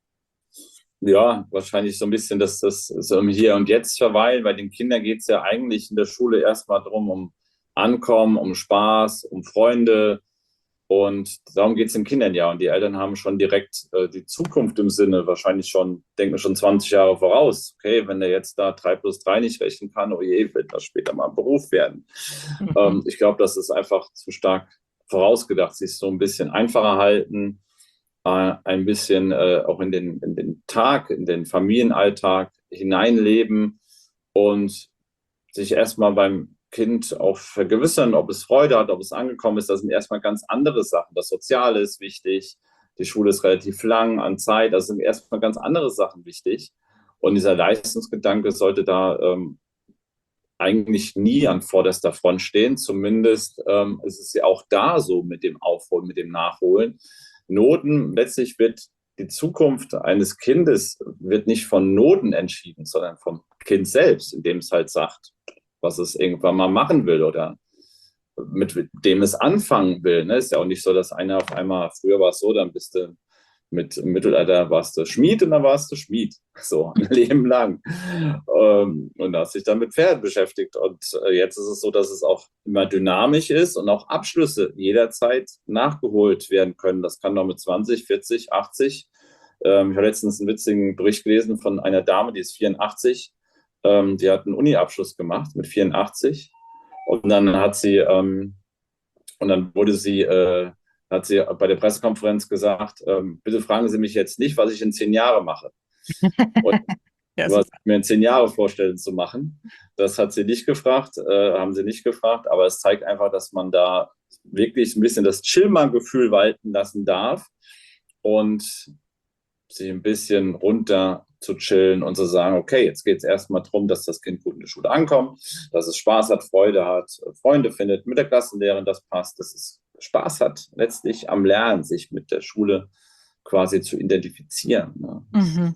Ja, wahrscheinlich so ein bisschen, dass das so im Hier und Jetzt verweilen. Bei den Kindern geht es ja eigentlich in der Schule erstmal darum, um Ankommen, um Spaß, um Freunde. Und darum geht es den Kindern ja. Und die Eltern haben schon direkt äh, die Zukunft im Sinne, wahrscheinlich schon, denken wir schon zwanzig Jahre voraus. Okay, wenn der jetzt da drei plus drei nicht rechnen kann, oh je, wird das später mal ein Beruf werden. Mhm. Ähm, ich glaube, das ist einfach zu stark vorausgedacht, sich so ein bisschen einfacher halten, ein bisschen äh, auch in den, in den Tag, in den Familienalltag hineinleben und sich erstmal beim Kind auch vergewissern, ob es Freude hat, ob es angekommen ist. Das sind erstmal ganz andere Sachen. Das Soziale ist wichtig, die Schule ist relativ lang an Zeit, das sind erstmal ganz andere Sachen wichtig. Und dieser Leistungsgedanke sollte da ähm, eigentlich nie an vorderster Front stehen. Zumindest ähm, ist es ja auch da so mit dem Aufholen, mit dem Nachholen, Noten, letztlich wird die Zukunft eines Kindes wird nicht von Noten entschieden, sondern vom Kind selbst, indem es halt sagt, was es irgendwann mal machen will oder mit dem es anfangen will. Ne? Ist ja auch nicht so, dass einer auf einmal, früher war es so, dann bist du mit im Mittelalter warst du Schmied und dann warst du Schmied. So, ein Leben lang. Ähm, und hast dich dann mit Pferden beschäftigt. Und äh, jetzt ist es so, dass es auch immer dynamisch ist und auch Abschlüsse jederzeit nachgeholt werden können. Das kann doch mit zwanzig, vierzig, achtzig. Ähm, ich habe letztens einen witzigen Bericht gelesen von einer Dame, die ist vierundachtzig. Ähm, die hat einen Uni-Abschluss gemacht mit vierundachtzig. Und dann hat sie, ähm, und dann wurde sie, äh, hat sie bei der Pressekonferenz gesagt, ähm, bitte fragen Sie mich jetzt nicht, was ich in zehn Jahren mache. Und Ja, was ich mir in zehn Jahren vorstellen zu machen. Das hat sie nicht gefragt, äh, haben sie nicht gefragt, aber es zeigt einfach, dass man da wirklich ein bisschen das Chillmann-Gefühl walten lassen darf und sich ein bisschen runter zu chillen und zu sagen, okay, jetzt geht es erstmal darum, dass das Kind gut in die Schule ankommt, dass es Spaß hat, Freude hat, Freunde findet, mit der Klassenlehrerin das passt, dass es Spaß hat, letztlich am Lernen, sich mit der Schule quasi zu identifizieren. Ne? Mhm.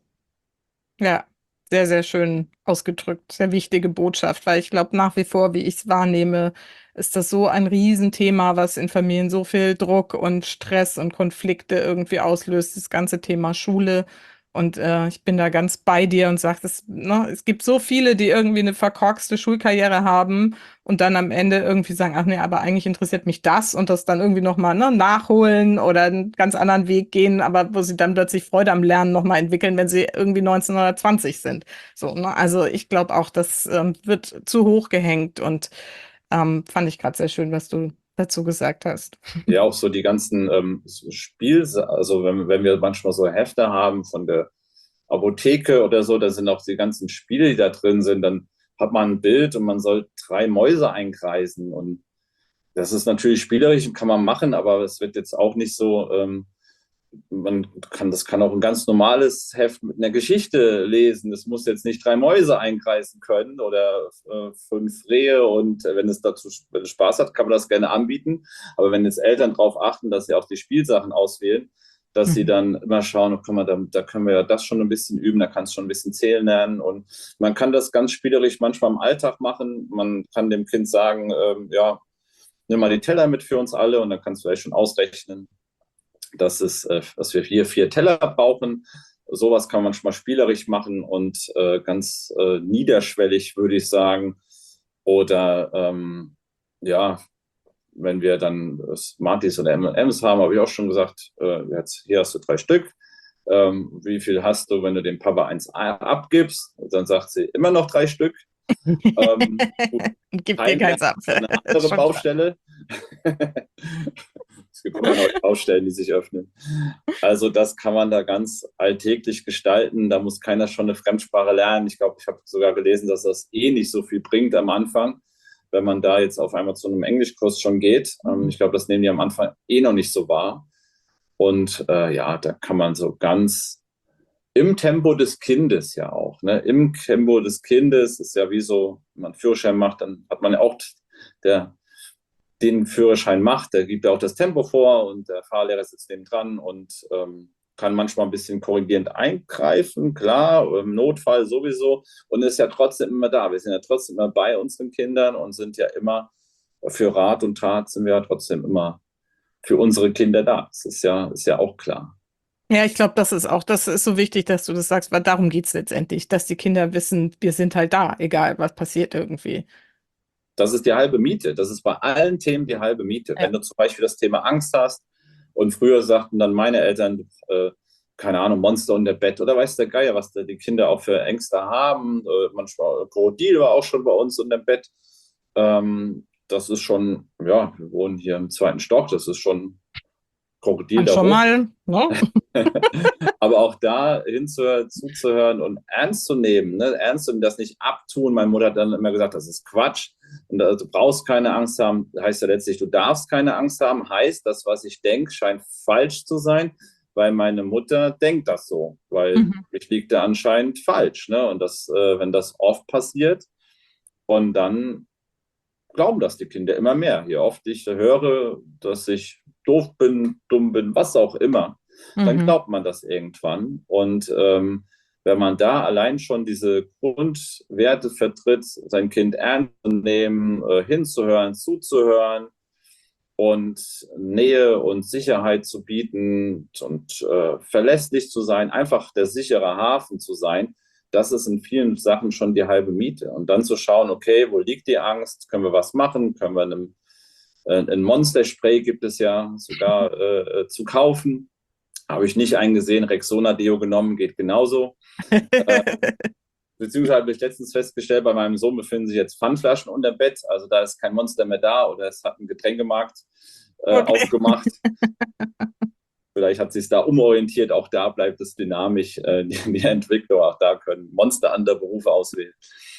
Ja, sehr, sehr schön ausgedrückt. Sehr wichtige Botschaft, weil ich glaube, nach wie vor, wie ich es wahrnehme, ist das so ein Riesenthema, was in Familien so viel Druck und Stress und Konflikte irgendwie auslöst, das ganze Thema Schule. Und äh, ich bin da ganz bei dir und sage, ne, es gibt so viele, die irgendwie eine verkorkste Schulkarriere haben und dann am Ende irgendwie sagen, ach nee, aber eigentlich interessiert mich das und das dann irgendwie nochmal ne, nachholen oder einen ganz anderen Weg gehen, aber wo sie dann plötzlich Freude am Lernen nochmal entwickeln, wenn sie irgendwie neunzehn oder zwanzig sind. So, ne? Also ich glaube auch, das ähm, wird zu hoch gehängt und ähm, fand ich gerade sehr schön, was du dazu gesagt hast. Ja, auch so die ganzen ähm, Spiel, also wenn, wenn wir manchmal so Hefte haben von der Apotheke oder so, da sind auch die ganzen Spiele, die da drin sind, dann hat man ein Bild und man soll drei Mäuse einkreisen und das ist natürlich spielerisch und kann man machen, aber es wird jetzt auch nicht so, ähm, man kann, das kann auch ein ganz normales Heft mit einer Geschichte lesen. Es muss jetzt nicht drei Mäuse einkreisen können oder äh, fünf Rehe und äh, wenn es dazu wenn es Spaß hat, kann man das gerne anbieten. Aber wenn jetzt Eltern darauf achten, dass sie auch die Spielsachen auswählen, dass mhm. sie dann immer schauen, oh, mal, da, da können wir ja das schon ein bisschen üben, da kannst du schon ein bisschen zählen lernen und man kann das ganz spielerisch manchmal im Alltag machen. Man kann dem Kind sagen, ähm, ja, nimm mal die Teller mit für uns alle und dann kannst du vielleicht schon ausrechnen, dass, es, äh, dass wir hier vier Teller brauchen. Sowas kann man manchmal spielerisch machen und äh, ganz äh, niederschwellig, würde ich sagen. Oder ähm, ja, wenn wir dann Smarties oder M und M's haben, habe ich auch schon gesagt, äh, jetzt, hier hast du drei Stück. Ähm, wie viel hast du, wenn du dem Papa eins abgibst? Und dann sagt sie, immer noch drei Stück. ähm, gut, Gib dir keins ab. Eine andere Baustelle. Es gibt immer noch Baustellen, die sich öffnen. Also das kann man da ganz alltäglich gestalten. Da muss keiner schon eine Fremdsprache lernen. Ich glaube, ich habe sogar gelesen, dass das eh nicht so viel bringt am Anfang, wenn man da jetzt auf einmal zu einem Englischkurs schon geht. Ähm, ich glaube, das nehmen die am Anfang eh noch nicht so wahr. Und äh, ja, da kann man so ganz im Tempo des Kindes ja auch. Ne? Im Tempo des Kindes ist ja wie so, wenn man einen Führerschein macht, dann hat man ja auch der den Führerschein macht, der gibt ja auch das Tempo vor und der Fahrlehrer sitzt neben dran und ähm, kann manchmal ein bisschen korrigierend eingreifen, klar, im Notfall sowieso und ist ja trotzdem immer da. Wir sind ja trotzdem immer bei unseren Kindern und sind ja immer für Rat und Tat sind wir ja trotzdem immer für unsere Kinder da. Das ist ja, ist ja auch klar. Ja, ich glaube, das ist auch, das ist so wichtig, dass du das sagst, weil darum geht es letztendlich, dass die Kinder wissen, wir sind halt da, egal was passiert irgendwie. Das ist die halbe Miete. Das ist bei allen Themen die halbe Miete. Ja. Wenn du zum Beispiel das Thema Angst hast und früher sagten dann meine Eltern, äh, keine Ahnung, Monster unter Bett oder weiß der Geier, was da die Kinder auch für Ängste haben. Äh, manchmal Krokodil war auch schon bei uns unter Bett. Ähm, das ist schon, ja, wir wohnen hier im zweiten Stock, das ist schon Krokodil da schon mal, ne? Aber auch da hinzuhören, zuzuhören und ernst zu nehmen, ne? Ernst zu nehmen, das nicht abtun. Meine Mutter hat dann immer gesagt, das ist Quatsch. Und da, du brauchst keine Angst haben, heißt ja letztlich, du darfst keine Angst haben, heißt, das, was ich denke, scheint falsch zu sein, weil meine Mutter denkt das so, weil mhm. ich liege da anscheinend falsch. Ne? Und das, äh, wenn das oft passiert, und dann glauben das die Kinder immer mehr. Je oft ich höre, dass ich doof bin, dumm bin, was auch immer, dann Mhm. glaubt man das irgendwann. Und ähm, wenn man da allein schon diese Grundwerte vertritt, sein Kind ernst zu nehmen, äh, hinzuhören, zuzuhören und Nähe und Sicherheit zu bieten und äh, verlässlich zu sein, einfach der sichere Hafen zu sein, das ist in vielen Sachen schon die halbe Miete. Und dann zu schauen, okay, wo liegt die Angst? Können wir was machen? Können wir einem, äh, ein Monsterspray gibt es ja sogar äh, zu kaufen. Habe ich nicht eingesehen. Rexona-Deo genommen, geht genauso. äh, Beziehungsweise habe ich letztens festgestellt, bei meinem Sohn befinden sich jetzt Pfandflaschen unter Bett. Also da ist kein Monster mehr da oder es hat einen Getränkemarkt äh, Okay. aufgemacht. Vielleicht hat sich da umorientiert. Auch da bleibt es dynamisch, äh, die, die Entwicklung. Auch da können Monster andere Berufe auswählen.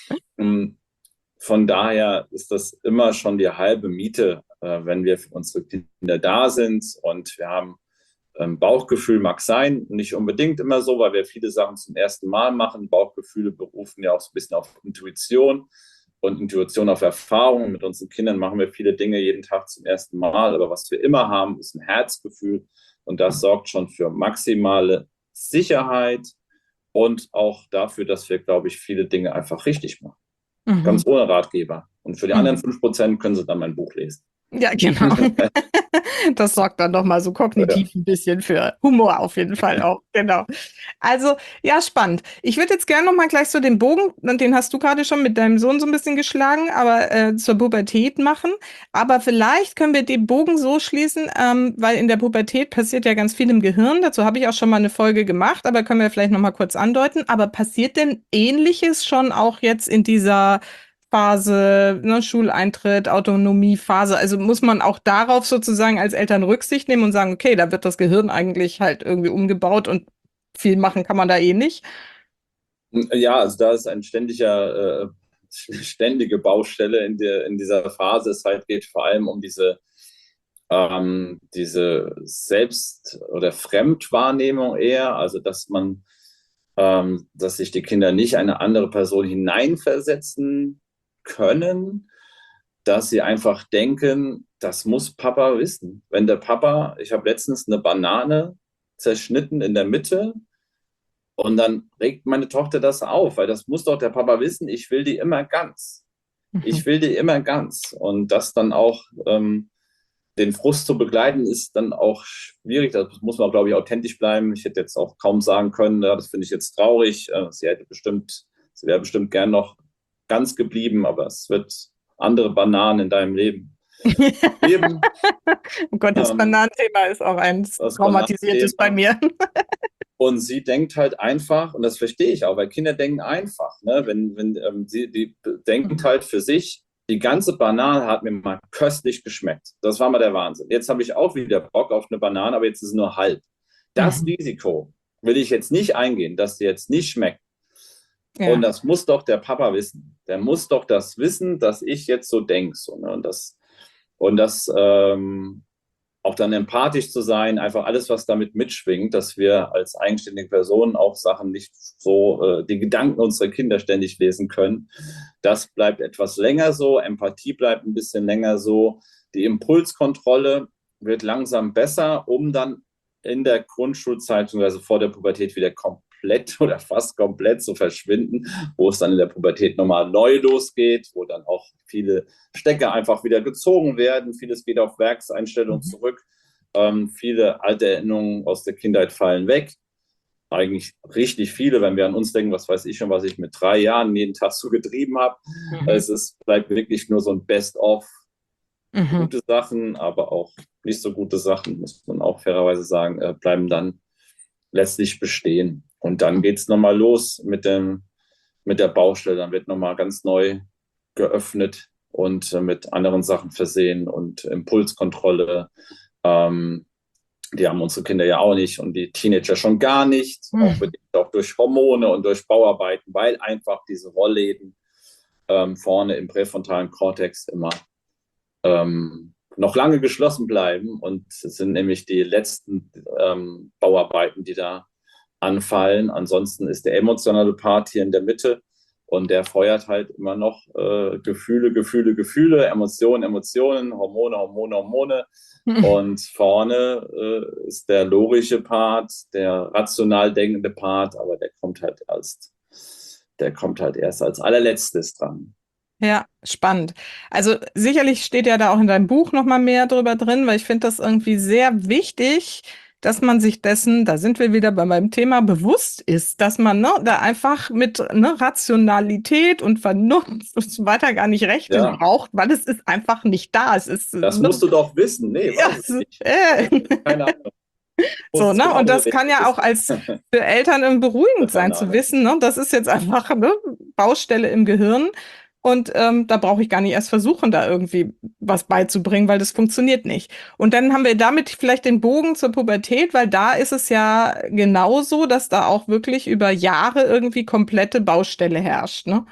Von daher ist das immer schon die halbe Miete, äh, wenn wir für unsere Kinder da sind und wir haben ähm, Bauchgefühl mag sein, nicht unbedingt immer so, weil wir viele Sachen zum ersten Mal machen. Bauchgefühle berufen ja auch so ein bisschen auf Intuition und Intuition auf Erfahrung. Mit unseren Kindern machen wir viele Dinge jeden Tag zum ersten Mal, aber was wir immer haben, ist ein Herzgefühl und das sorgt schon für maximale Sicherheit und auch dafür, dass wir, glaube ich, viele Dinge einfach richtig machen. Mhm. Ganz ohne Ratgeber. Und für die Mhm. anderen fünf Prozent können Sie dann mein Buch lesen. Ja, genau. Das sorgt dann noch mal so kognitiv ein bisschen für Humor auf jeden Fall auch. Genau. Also, ja, spannend. Ich würde jetzt gerne noch mal gleich so den Bogen, und den hast du gerade schon mit deinem Sohn so ein bisschen geschlagen, aber äh, zur Pubertät machen. Aber vielleicht können wir den Bogen so schließen, ähm, weil in der Pubertät passiert ja ganz viel im Gehirn. Dazu habe ich auch schon mal eine Folge gemacht, aber können wir vielleicht noch mal kurz andeuten. Aber passiert denn Ähnliches schon auch jetzt in dieser Phase, ne, Schuleintritt, Autonomiephase? Also muss man auch darauf sozusagen als Eltern Rücksicht nehmen und sagen, okay, da wird das Gehirn eigentlich halt irgendwie umgebaut und viel machen kann man da eh nicht. Ja, also da ist ein ständiger, äh, ständige Baustelle in, der, in dieser Phase. Es halt geht vor allem um diese, ähm, diese Selbst- oder Fremdwahrnehmung eher, also dass man, ähm, dass sich die Kinder nicht eine andere Person hineinversetzen können, dass sie einfach denken, das muss Papa wissen. Wenn der Papa, ich habe letztens eine Banane zerschnitten in der Mitte und dann regt meine Tochter das auf, weil das muss doch der Papa wissen, ich will die immer ganz. Ich Mhm. will die immer ganz. Und das dann auch, ähm, den Frust zu begleiten, ist dann auch schwierig. Das muss man, glaube ich, authentisch bleiben. Ich hätte jetzt auch kaum sagen können, ja, das finde ich jetzt traurig. Sie hätte bestimmt, sie wäre bestimmt gern noch ganz geblieben, aber es wird andere Bananen in deinem Leben geben. Oh Gott, das Ähm, Bananenthema ist auch ein das traumatisiertes bei Bananenthema. mir. Und sie denkt halt einfach, und das verstehe ich auch, weil Kinder denken einfach. Ne? Wenn, wenn ähm, sie die denkt halt für sich, die ganze Banane hat mir mal köstlich geschmeckt. Das war mal der Wahnsinn. Jetzt habe ich auch wieder Bock auf eine Banane, aber jetzt ist es nur halb. Das Mhm. Risiko will ich jetzt nicht eingehen, dass sie jetzt nicht schmeckt. Ja. Und das muss doch der Papa wissen. Der muss doch das wissen, dass ich jetzt so denke. So, ne? Und das, und das ähm, auch dann empathisch zu sein, einfach alles, was damit mitschwingt, dass wir als eigenständige Personen auch Sachen nicht so, äh, die Gedanken unserer Kinder ständig lesen können. Das bleibt etwas länger so, Empathie bleibt ein bisschen länger so, die Impulskontrolle wird langsam besser, um dann in der Grundschulzeit, also vor der Pubertät wieder komplett oder fast komplett zu verschwinden, wo es dann in der Pubertät nochmal neu losgeht, wo dann auch viele Stecker einfach wieder gezogen werden. Vieles geht auf Werkseinstellungen Mhm. zurück. Ähm, viele alte Erinnerungen aus der Kindheit fallen weg. Eigentlich richtig viele, wenn wir an uns denken, was weiß ich schon, was ich mit drei Jahren jeden Tag so getrieben habe. Mhm. Es ist, bleibt wirklich nur so ein Best-of. Mhm. Gute Sachen, aber auch nicht so gute Sachen, muss man auch fairerweise sagen, äh, bleiben dann letztlich bestehen. Und dann geht es nochmal los mit, dem, mit der Baustelle. Dann wird nochmal ganz neu geöffnet und äh, mit anderen Sachen versehen und Impulskontrolle. Ähm, die haben unsere Kinder ja auch nicht und die Teenager schon gar nicht, Mhm. auch, bedingt auch durch Hormone und durch Bauarbeiten, weil einfach diese Rollläden ähm, vorne im präfrontalen Kortex immer ähm, noch lange geschlossen bleiben und es sind nämlich die letzten ähm, Bauarbeiten, die da anfallen. Ansonsten ist der emotionale Part hier in der Mitte Und der feuert halt immer noch äh, Gefühle, Gefühle, Gefühle, Emotionen, Emotionen, Hormone, Hormone, Hormone. Und vorne äh, ist der logische Part, der rational denkende Part, aber der kommt halt erst, der kommt halt erst als allerletztes dran. Ja, spannend. Also sicherlich steht ja da auch in deinem Buch noch mal mehr drüber drin, weil ich finde das irgendwie sehr wichtig, dass man sich dessen, da sind wir wieder bei meinem Thema, bewusst ist, dass man ne, da einfach mit ne, Rationalität und Vernunft und so weiter gar nicht rechnen Ja. braucht, weil es ist einfach nicht da. Es ist, Das ne, musst du doch wissen. Nee, ja, weiß ich nicht. äh. Keine Ahnung. So, ne? Genau Und das kann ja auch als für Eltern ähm, beruhigend sein zu wissen, ne? Das ist jetzt einfach eine Baustelle im Gehirn. Und ähm, da brauche ich gar nicht erst versuchen, da irgendwie was beizubringen, weil das funktioniert nicht. Und dann haben wir damit vielleicht den Bogen zur Pubertät, weil da ist es ja genauso, dass da auch wirklich über Jahre irgendwie komplette Baustelle herrscht, ne?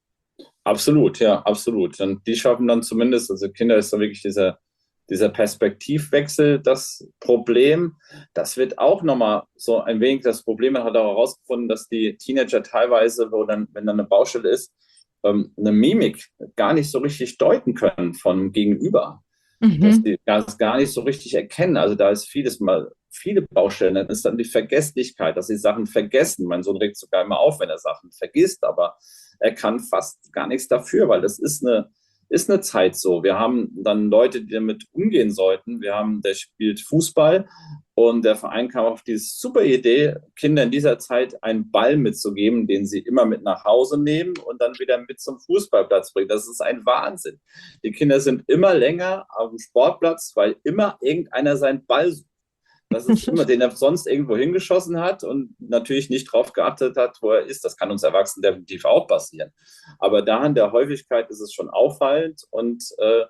Absolut, ja, absolut. Und die schaffen dann zumindest, also Kinder ist da wirklich dieser, dieser Perspektivwechsel das Problem. Das wird auch nochmal so ein wenig das Problem. Man hat auch herausgefunden, dass die Teenager teilweise, wo dann, wenn dann eine Baustelle ist, ähm, eine Mimik gar nicht so richtig deuten können von Gegenüber. Mhm. Dass die das gar nicht so richtig erkennen. Also da ist vieles mal, viele Baustellen. Dann ist dann die Vergesslichkeit, dass sie Sachen vergessen. Mein Sohn regt sogar immer auf, wenn er Sachen vergisst, aber er kann fast gar nichts dafür, weil das ist eine, ist eine Zeit so. Wir haben dann Leute, die damit umgehen sollten. Wir haben, der spielt Fußball und der Verein kam auf diese super Idee, Kindern in dieser Zeit einen Ball mitzugeben, den sie immer mit nach Hause nehmen und dann wieder mit zum Fußballplatz bringen. Das ist ein Wahnsinn. Die Kinder sind immer länger auf dem Sportplatz, weil immer irgendeiner seinen Ball sucht. Das ist immer, den er sonst irgendwo hingeschossen hat und natürlich nicht drauf geachtet hat, wo er ist. Das kann uns Erwachsenen definitiv auch passieren. Aber da in der Häufigkeit ist es schon auffallend und äh,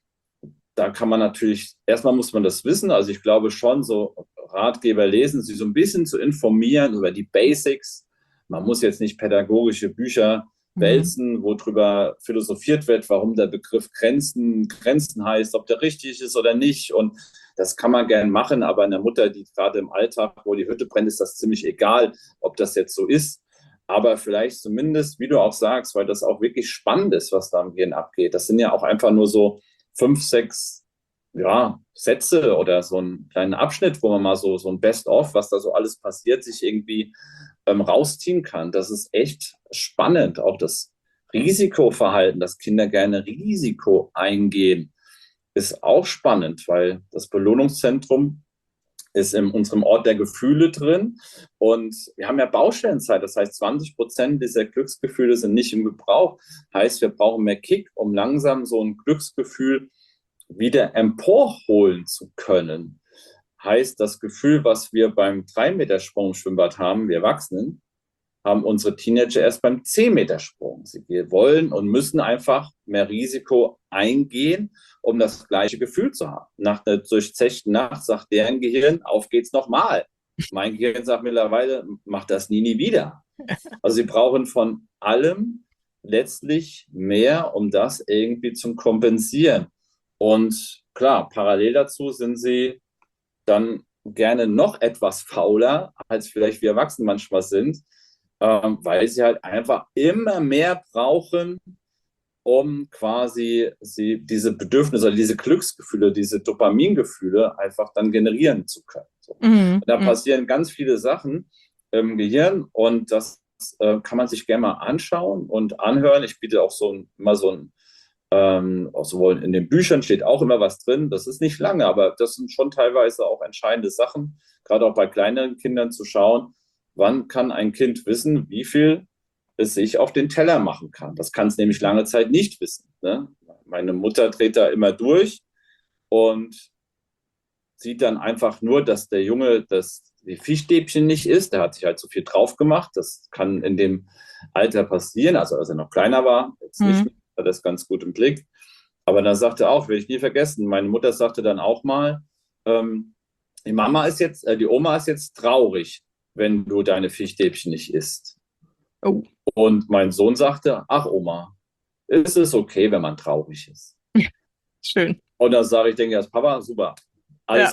da kann man natürlich, erstmal muss man das wissen. Also ich glaube schon, so Ratgeber lesen, sie so ein bisschen zu informieren über die Basics. Man muss jetzt nicht pädagogische Bücher wälzen, wo drüber philosophiert wird, warum der Begriff Grenzen, Grenzen heißt, ob der richtig ist oder nicht. Und das kann man gern machen, aber einer Mutter, die gerade im Alltag, wo die Hütte brennt, ist das ziemlich egal, ob das jetzt so ist. Aber vielleicht zumindest, wie du auch sagst, weil das auch wirklich spannend ist, was da im Gehirn abgeht. Das sind ja auch einfach nur so fünf, sechs ja, Sätze oder so einen kleinen Abschnitt, wo man mal so, so ein Best-of, was da so alles passiert, sich irgendwie ähm, rausziehen kann. Das ist echt spannend. Auch das Risikoverhalten, dass Kinder gerne Risiko eingehen, ist auch spannend, weil das Belohnungszentrum ist in unserem Ort der Gefühle drin und wir haben ja Baustellenzeit, das heißt zwanzig Prozent dieser Glücksgefühle sind nicht im Gebrauch, heißt wir brauchen mehr Kick, um langsam so ein Glücksgefühl wieder emporholen zu können. Heißt, das Gefühl, was wir beim drei Meter Sprung im Schwimmbad haben, wir Erwachsenen, haben unsere Teenager erst beim zehn Meter Sprung. Sie wollen und müssen einfach mehr Risiko eingehen, um das gleiche Gefühl zu haben. Nach einer durchzechten Nacht sagt deren Gehirn, auf geht's nochmal. Mein Gehirn sagt mittlerweile, mach das nie, nie wieder. Also sie brauchen von allem letztlich mehr, um das irgendwie zu kompensieren. Und klar, parallel dazu sind sie dann gerne noch etwas fauler, als vielleicht wir Erwachsene manchmal sind, ähm, weil sie halt einfach immer mehr brauchen, um quasi sie diese Bedürfnisse oder diese Glücksgefühle, diese Dopamingefühle einfach dann generieren zu können. So. Mhm. Und da passieren ganz viele Sachen im Gehirn und das äh, kann man sich gerne mal anschauen und anhören. Ich biete auch so ein, immer so ein Ähm, auch sowohl in den Büchern steht auch immer was drin. Das ist nicht lange, aber das sind schon teilweise auch entscheidende Sachen, gerade auch bei kleineren Kindern zu schauen, wann kann ein Kind wissen, wie viel es sich auf den Teller machen kann. Das kann es nämlich lange Zeit nicht wissen. Ne? Meine Mutter dreht da immer durch und sieht dann einfach nur, dass der Junge das, die Fischstäbchen nicht isst. Der hat sich halt so viel drauf gemacht. Das kann in dem Alter passieren, also als er noch kleiner war, jetzt Mhm. nicht hat das ganz gut im Blick. Aber dann sagte er auch, will ich nie vergessen, meine Mutter sagte dann auch mal, ähm, die Mama ist jetzt, äh, die Oma ist jetzt traurig, wenn du deine Fischstäbchen nicht isst. Oh. Und mein Sohn sagte, ach Oma, ist es okay, wenn man traurig ist? Schön. Und dann sage ich, denke ich als Papa, super, alles Ja. richtig.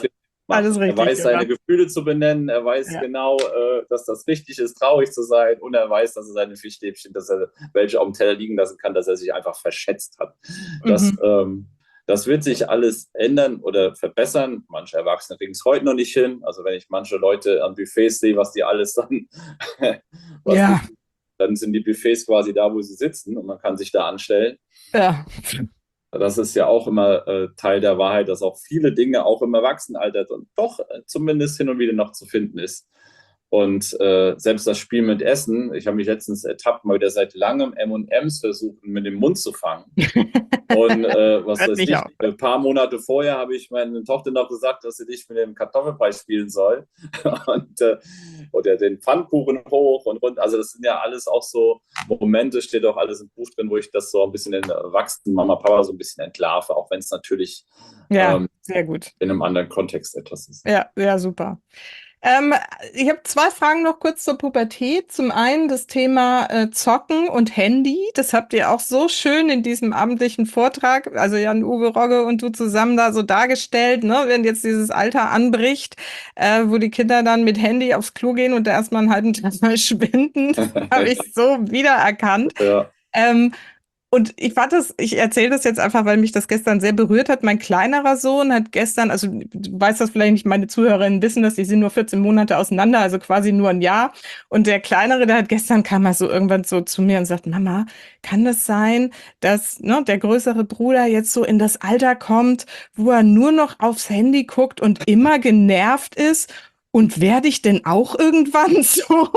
macht. Alles Er richtig weiß, seine gemacht. Gefühle zu benennen, er weiß Ja. genau, äh, dass das richtig ist, traurig zu sein, und er weiß, dass er seine Fischstäbchen, dass er welche auf dem Teller liegen lassen kann, dass er sich einfach verschätzt hat. Das, Mhm. ähm, das wird sich alles ändern oder verbessern. Manche Erwachsene kriegen es heute noch nicht hin. Also wenn ich manche Leute an Buffets sehe, was die alles dann, was Ja, die, dann sind die Buffets quasi da, wo sie sitzen, und man kann sich da anstellen. ja. Das ist ja auch immer äh, Teil der Wahrheit, dass auch viele Dinge auch im Erwachsenenalter und doch äh, zumindest hin und wieder noch zu finden ist. Und äh, selbst das Spiel mit Essen, ich habe mich letztens ertappt, mal wieder seit langem M und M's versuchen, mit dem Mund zu fangen. Und äh, was Hört weiß nicht ich, auf. ein paar Monate vorher habe ich meine Tochter noch gesagt, dass sie nicht mit dem Kartoffelbrei spielen soll. Und, äh, oder den Pfannkuchen hoch und rund. Also das sind ja alles auch so Momente, steht auch alles im Buch drin, wo ich das so ein bisschen den erwachsenen Mama, Papa so ein bisschen entlarve, auch wenn es natürlich Ja, ähm, sehr gut. in einem anderen Kontext etwas ist. Ja, ja, super. Ähm, ich habe zwei Fragen noch kurz zur Pubertät. Zum einen das Thema äh, Zocken und Handy. Das habt ihr auch so schön in diesem abendlichen Vortrag, also Jan-Uwe Rogge und du zusammen da so dargestellt, ne? Wenn jetzt dieses Alter anbricht, äh, wo die Kinder dann mit Handy aufs Klo gehen und da erstmal einen halben Tag verschwinden, habe ich so wiedererkannt. Ja. Ähm, Und ich fand das, ich erzähle das jetzt einfach, weil mich das gestern sehr berührt hat. Mein kleinerer Sohn hat gestern, also du weißt das vielleicht nicht, meine Zuhörerinnen wissen das, die sind nur vierzehn Monate auseinander, also quasi nur ein Jahr. Und der Kleinere, der hat gestern, kam er so irgendwann so zu mir und sagt, Mama, kann das sein, dass ne, der größere Bruder jetzt so in das Alter kommt, wo er nur noch aufs Handy guckt und immer genervt ist? Und werde ich denn auch irgendwann so?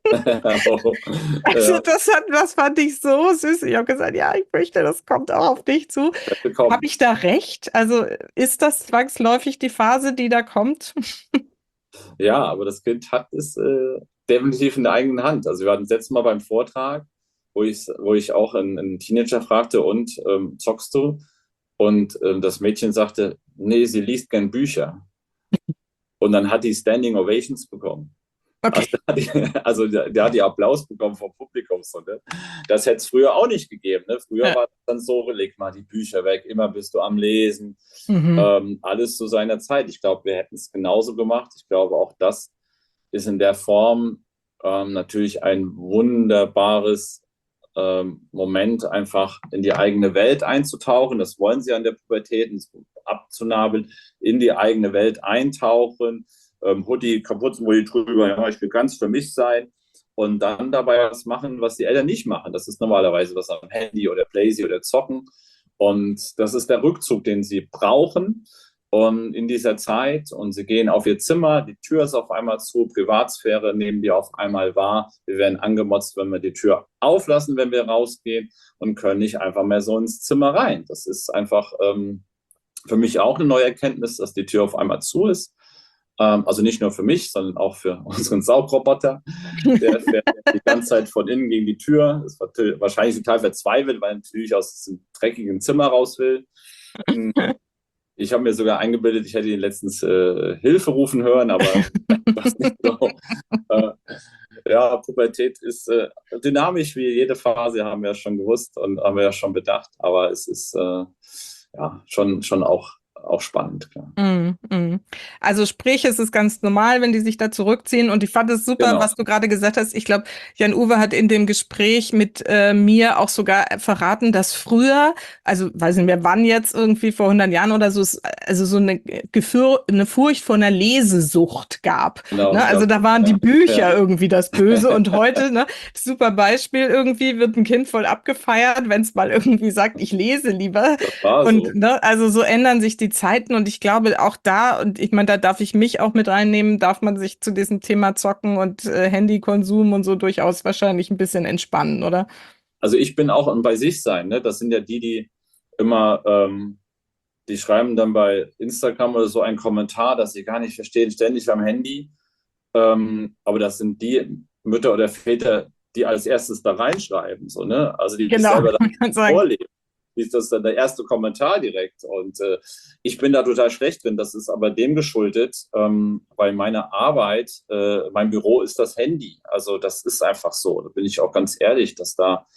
Also Ja, das hat, das fand ich so süß. Ich habe gesagt, ja, ich möchte, das kommt auch auf dich zu. Habe ich da recht? Also ist das zwangsläufig die Phase, die da kommt? ja, aber das Kind hat es äh, definitiv in der eigenen Hand. Also wir hatten das letzte Mal beim Vortrag, wo ich, wo ich auch einen, einen Teenager fragte, und ähm, zockst du? Und ähm, das Mädchen sagte, nee, sie liest gern Bücher. Und dann hat die Standing Ovations bekommen. Okay. Also, der hat die, also der, der hat die Applaus bekommen vom Publikum. So, ne? Das hätte es früher auch nicht gegeben. Ne? Früher Ja. war es dann so, leg mal die Bücher weg, immer bist du am Lesen. Mhm. Ähm, alles zu seiner Zeit. Ich glaube, wir hätten es genauso gemacht. Ich glaube, auch das ist in der Form ähm, natürlich ein wunderbares ähm, Moment, einfach in die eigene Welt einzutauchen. Das wollen sie an der Pubertät, abzunabeln, in die eigene Welt eintauchen, ähm, Hoodie, Kapuzenpulli drüber, ja, ich will ganz für mich sein, und dann dabei was machen, was die Eltern nicht machen. Das ist normalerweise was am Handy oder Playsee oder Zocken, und das ist der Rückzug, den sie brauchen. Und in dieser Zeit, und sie gehen auf ihr Zimmer, die Tür ist auf einmal zu, Privatsphäre nehmen die auf einmal wahr. Wir werden angemotzt, wenn wir die Tür auflassen, wenn wir rausgehen, und können nicht einfach mehr so ins Zimmer rein. Das ist einfach ähm, für mich auch eine neue Erkenntnis, dass die Tür auf einmal zu ist. Ähm, also nicht nur für mich, sondern auch für unseren Saugroboter. Der fährt die ganze Zeit von innen gegen die Tür. Ist wahrscheinlich total verzweifelt, weil er natürlich aus diesem dreckigen Zimmer raus will. Ich habe mir sogar eingebildet, ich hätte ihn letztens äh, Hilfe rufen hören, aber das nicht so. Äh, ja, Pubertät ist äh, dynamisch wie jede Phase, haben wir ja schon gewusst und haben wir ja schon bedacht, aber es ist äh, ja schon, schon auch, auch spannend, klar. Mm, mm. Also sprich, es ist ganz normal, wenn die sich da zurückziehen. Und ich fand es super, Genau. was du gerade gesagt hast. Ich glaube, Jan-Uwe hat in dem Gespräch mit äh, mir auch sogar verraten, dass früher, also weiß nicht mehr wann jetzt, irgendwie vor hundert Jahren oder so, es, also so eine, Gefühl, eine Furcht vor einer Lesesucht gab. Genau, Ne? Also das, da waren ja, die Bücher ja. irgendwie das Böse. Und heute, ne, super Beispiel, irgendwie wird ein Kind voll abgefeiert, wenn es mal irgendwie sagt, ich lese lieber. Das war Und so. ne, also so ändern sich die Zeiten, und ich glaube auch da, und ich meine, da darf ich mich auch mit reinnehmen, darf man sich zu diesem Thema Zocken und äh, Handykonsum und so durchaus wahrscheinlich ein bisschen entspannen, oder? Also ich bin auch im bei sich sein, ne? Das sind ja die, die immer, ähm, die schreiben dann bei Instagram oder so einen Kommentar, dass sie gar nicht verstehen, ständig am Handy. Ähm, aber das sind die Mütter oder Väter, die als erstes da reinschreiben, so, ne? Also die Genau, selber man kann sagen. vorleben. Ist das dann der erste Kommentar direkt? Und äh, ich bin da total schlecht drin. Das ist aber dem geschuldet, ähm, weil meine Arbeit, äh, mein Büro ist das Handy. Also das ist einfach so. Da bin ich auch ganz ehrlich, dass da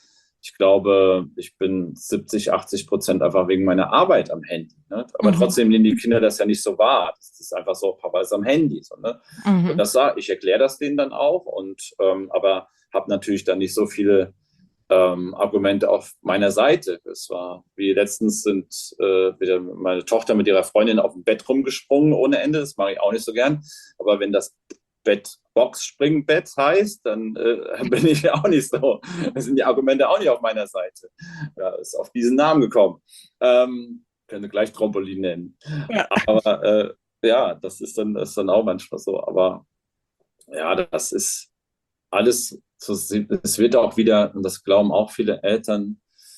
Ich glaube, ich bin siebzig, achtzig Prozent einfach wegen meiner Arbeit am Handy. Ne? Aber Mhm. trotzdem nehmen die Kinder das ja nicht so wahr. Das ist einfach so, Papa ist am Handy. So, ne? Mhm. Und das sag, ich erkläre das denen dann auch, und ähm, aber habe natürlich dann nicht so viele ähm, Argumente auf meiner Seite. Es war, wie letztens sind äh, wieder meine Tochter mit ihrer Freundin auf dem Bett rumgesprungen ohne Ende. Das mache ich auch nicht so gern. Aber wenn das Bett Box-Springbett heißt, dann äh, bin ich auch nicht so. Da sind die Argumente auch nicht auf meiner Seite. Ja, ist auf diesen Namen gekommen. Ähm, könnte gleich Trampolin nennen. Ja. Aber äh, ja, das ist dann, ist dann auch manchmal so. Aber ja, das ist alles, es wird auch wieder, und das glauben auch viele Eltern,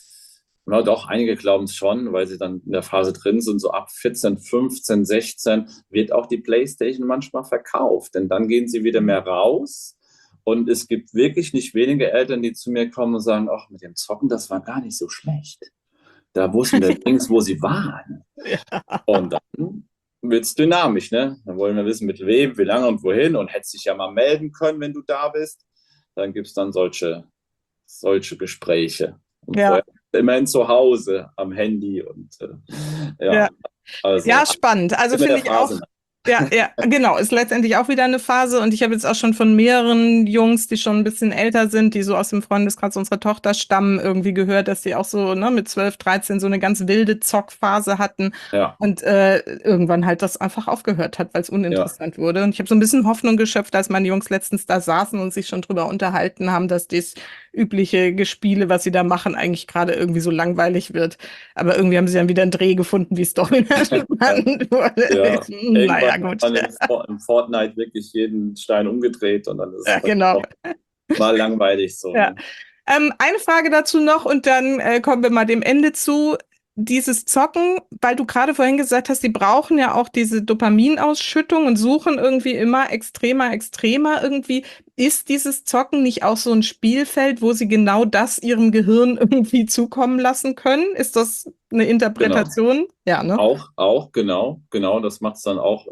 ja, doch, einige glauben es schon, weil sie dann in der Phase drin sind, so ab vierzehn, fünfzehn, sechzehn wird auch die PlayStation manchmal verkauft, denn dann gehen sie wieder mehr raus, und es gibt wirklich nicht wenige Eltern, die zu mir kommen und sagen, ach, mit dem Zocken, das war gar nicht so schlecht. Da wussten wir übrigens, wo sie waren. Ja. Und dann wird es dynamisch, ne? Dann wollen wir wissen, mit wem, wie lange und wohin, und hättest dich ja mal melden können, wenn du da bist. Dann gibt es dann solche, solche Gespräche. Und Ja. Immerhin zu Hause am Handy und äh, ja. Ja. Also, ja, spannend. Also finde ich auch. Ja, ja, genau. Ist letztendlich auch wieder eine Phase. Und ich habe jetzt auch schon von mehreren Jungs, die schon ein bisschen älter sind, die so aus dem Freundeskreis unserer Tochter stammen, irgendwie gehört, dass die auch so ne, mit zwölf, dreizehn so eine ganz wilde Zockphase hatten. Ja. Und äh, irgendwann halt das einfach aufgehört hat, weil es uninteressant ja. wurde. Und ich habe so ein bisschen Hoffnung geschöpft, als meine Jungs letztens da saßen und sich schon drüber unterhalten haben, dass das übliche Gespiele, was sie da machen, eigentlich gerade irgendwie so langweilig wird. Aber irgendwie haben sie dann wieder einen Dreh gefunden, wie es doch in der spannend wurde. Ja. Naja, gut. Dann im Fortnite wirklich jeden Stein umgedreht, und dann ist ja, es genau. mal langweilig so. Ja. Ähm, eine Frage dazu noch, und dann äh, kommen wir mal dem Ende zu. Dieses Zocken, weil du gerade vorhin gesagt hast, die brauchen ja auch diese Dopaminausschüttung und suchen irgendwie immer extremer, extremer irgendwie. Ist dieses Zocken nicht auch so ein Spielfeld, wo sie genau das ihrem Gehirn irgendwie zukommen lassen können? Ist das eine Interpretation? Genau. Ja, ne? Auch, auch, genau, genau. Das macht es dann auch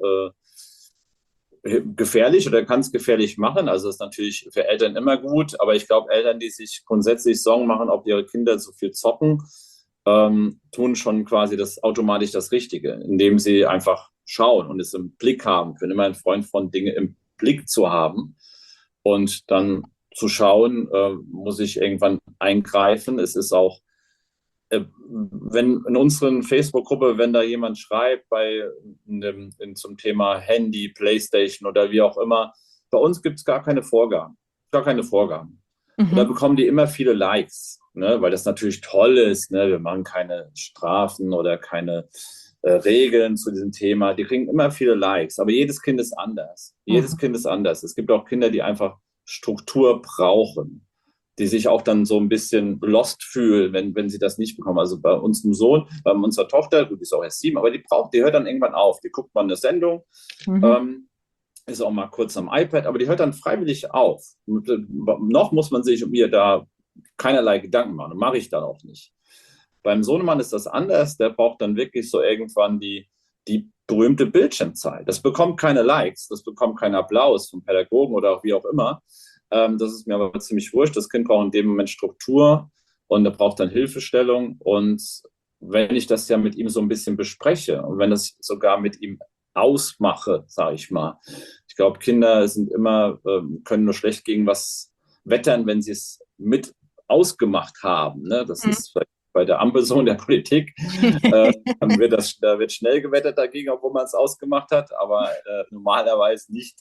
äh, gefährlich, oder kann es gefährlich machen. Also das ist natürlich für Eltern immer gut, aber ich glaube, Eltern, die sich grundsätzlich Sorgen machen, ob ihre Kinder so viel zocken, Ähm, tun schon quasi das automatisch das Richtige, indem sie einfach schauen und es im Blick haben. Ich bin immer ein Freund von Dinge im Blick zu haben und dann zu schauen, äh, muss ich irgendwann eingreifen. Es ist auch, äh, wenn in unseren Facebook-Gruppe, wenn da jemand schreibt bei in, in, zum Thema Handy, PlayStation oder wie auch immer, bei uns gibt es gar keine Vorgaben, gar keine Vorgaben. Mhm. Und da bekommen die immer viele Likes. Ne, weil das natürlich toll ist, ne? Wir machen keine Strafen oder keine äh, Regeln zu diesem Thema. Die kriegen immer viele Likes, aber jedes Kind ist anders. Jedes mhm. Kind ist anders. Es gibt auch Kinder, die einfach Struktur brauchen, die sich auch dann so ein bisschen lost fühlen, wenn, wenn sie das nicht bekommen. Also bei unserem Sohn, bei unserer Tochter, gut, die ist auch erst sieben, aber die braucht, die hört dann irgendwann auf. Die guckt mal eine Sendung, mhm. ähm, ist auch mal kurz am iPad, aber die hört dann freiwillig auf. Und, äh, noch muss man sich um ihr da keinerlei Gedanken machen. Und mache ich dann auch nicht. Beim Sohnemann ist das anders. Der braucht dann wirklich so irgendwann die, die berühmte Bildschirmzeit. Das bekommt keine Likes, das bekommt keinen Applaus vom Pädagogen oder auch wie auch immer. Ähm, das ist mir aber ziemlich wurscht. Das Kind braucht in dem Moment Struktur und er braucht dann Hilfestellung. Und wenn ich das ja mit ihm so ein bisschen bespreche und wenn das sogar mit ihm ausmache, sage ich mal. Ich glaube, Kinder sind immer, ähm, können nur schlecht gegen was wettern, wenn sie es mit ausgemacht haben. Ne? Das mhm. ist bei der Ampel so in der Politik. äh, dann wird das, da wird schnell gewettert dagegen, obwohl man es ausgemacht hat, aber äh, normalerweise nicht.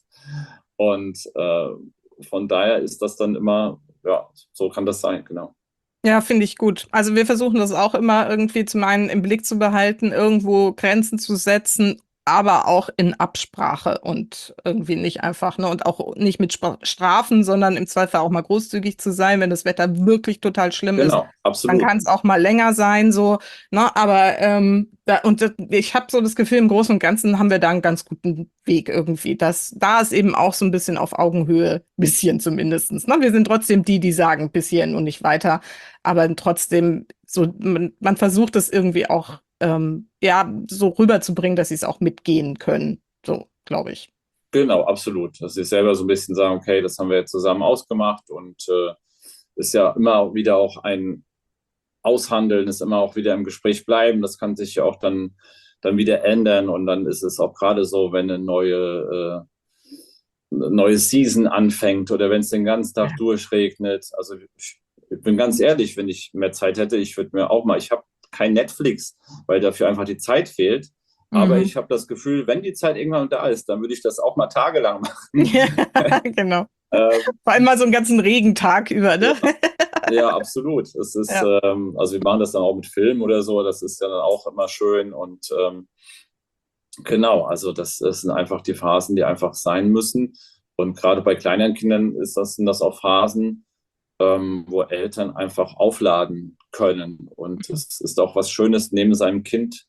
Und äh, von daher ist das dann immer, ja, so kann das sein, genau. Ja, finde ich gut. Also wir versuchen das auch immer irgendwie zum einen im Blick zu behalten, irgendwo Grenzen zu setzen, aber auch in Absprache und irgendwie nicht einfach, ne, und auch nicht mit Strafen, sondern im Zweifel auch mal großzügig zu sein, wenn das Wetter wirklich total schlimm genau, ist. Absolut. Dann kann es auch mal länger sein, so, ne, aber ähm, da, und das, ich habe so das Gefühl, im Großen und Ganzen haben wir da einen ganz guten Weg irgendwie. Das, da ist eben auch so ein bisschen auf Augenhöhe, bisschen zumindestens. Ne? Wir sind trotzdem die, die sagen bisschen und nicht weiter, aber trotzdem so, man, man versucht es irgendwie auch Ähm, ja, so rüberzubringen, dass sie es auch mitgehen können. So, glaube ich. Genau, absolut. Dass sie selber so ein bisschen sagen, okay, das haben wir jetzt zusammen ausgemacht und äh, ist ja immer wieder auch ein Aushandeln, ist immer auch wieder im Gespräch bleiben. Das kann sich ja auch dann, dann wieder ändern. Und dann ist es auch gerade so, wenn eine neue, äh, eine neue Season anfängt oder wenn es den ganzen Tag durchregnet. Also ich, ich bin ganz ehrlich, wenn ich mehr Zeit hätte, ich würde mir auch mal, ich habe kein Netflix, weil dafür einfach die Zeit fehlt. Aber Mhm. ich habe das Gefühl, wenn die Zeit irgendwann da ist, dann würde ich das auch mal tagelang machen. Ja, genau. ähm, Vor allem mal so einen ganzen Regentag über, ne? ja, ja, absolut. Es ist, Ja. ähm, also wir machen das dann auch mit Film oder so, das ist ja dann auch immer schön. Und ähm, genau, also das, das sind einfach die Phasen, die einfach sein müssen. Und gerade bei kleineren Kindern ist das, sind das auch Phasen, ähm, wo Eltern einfach aufladen können. Und es ist auch was Schönes, neben seinem Kind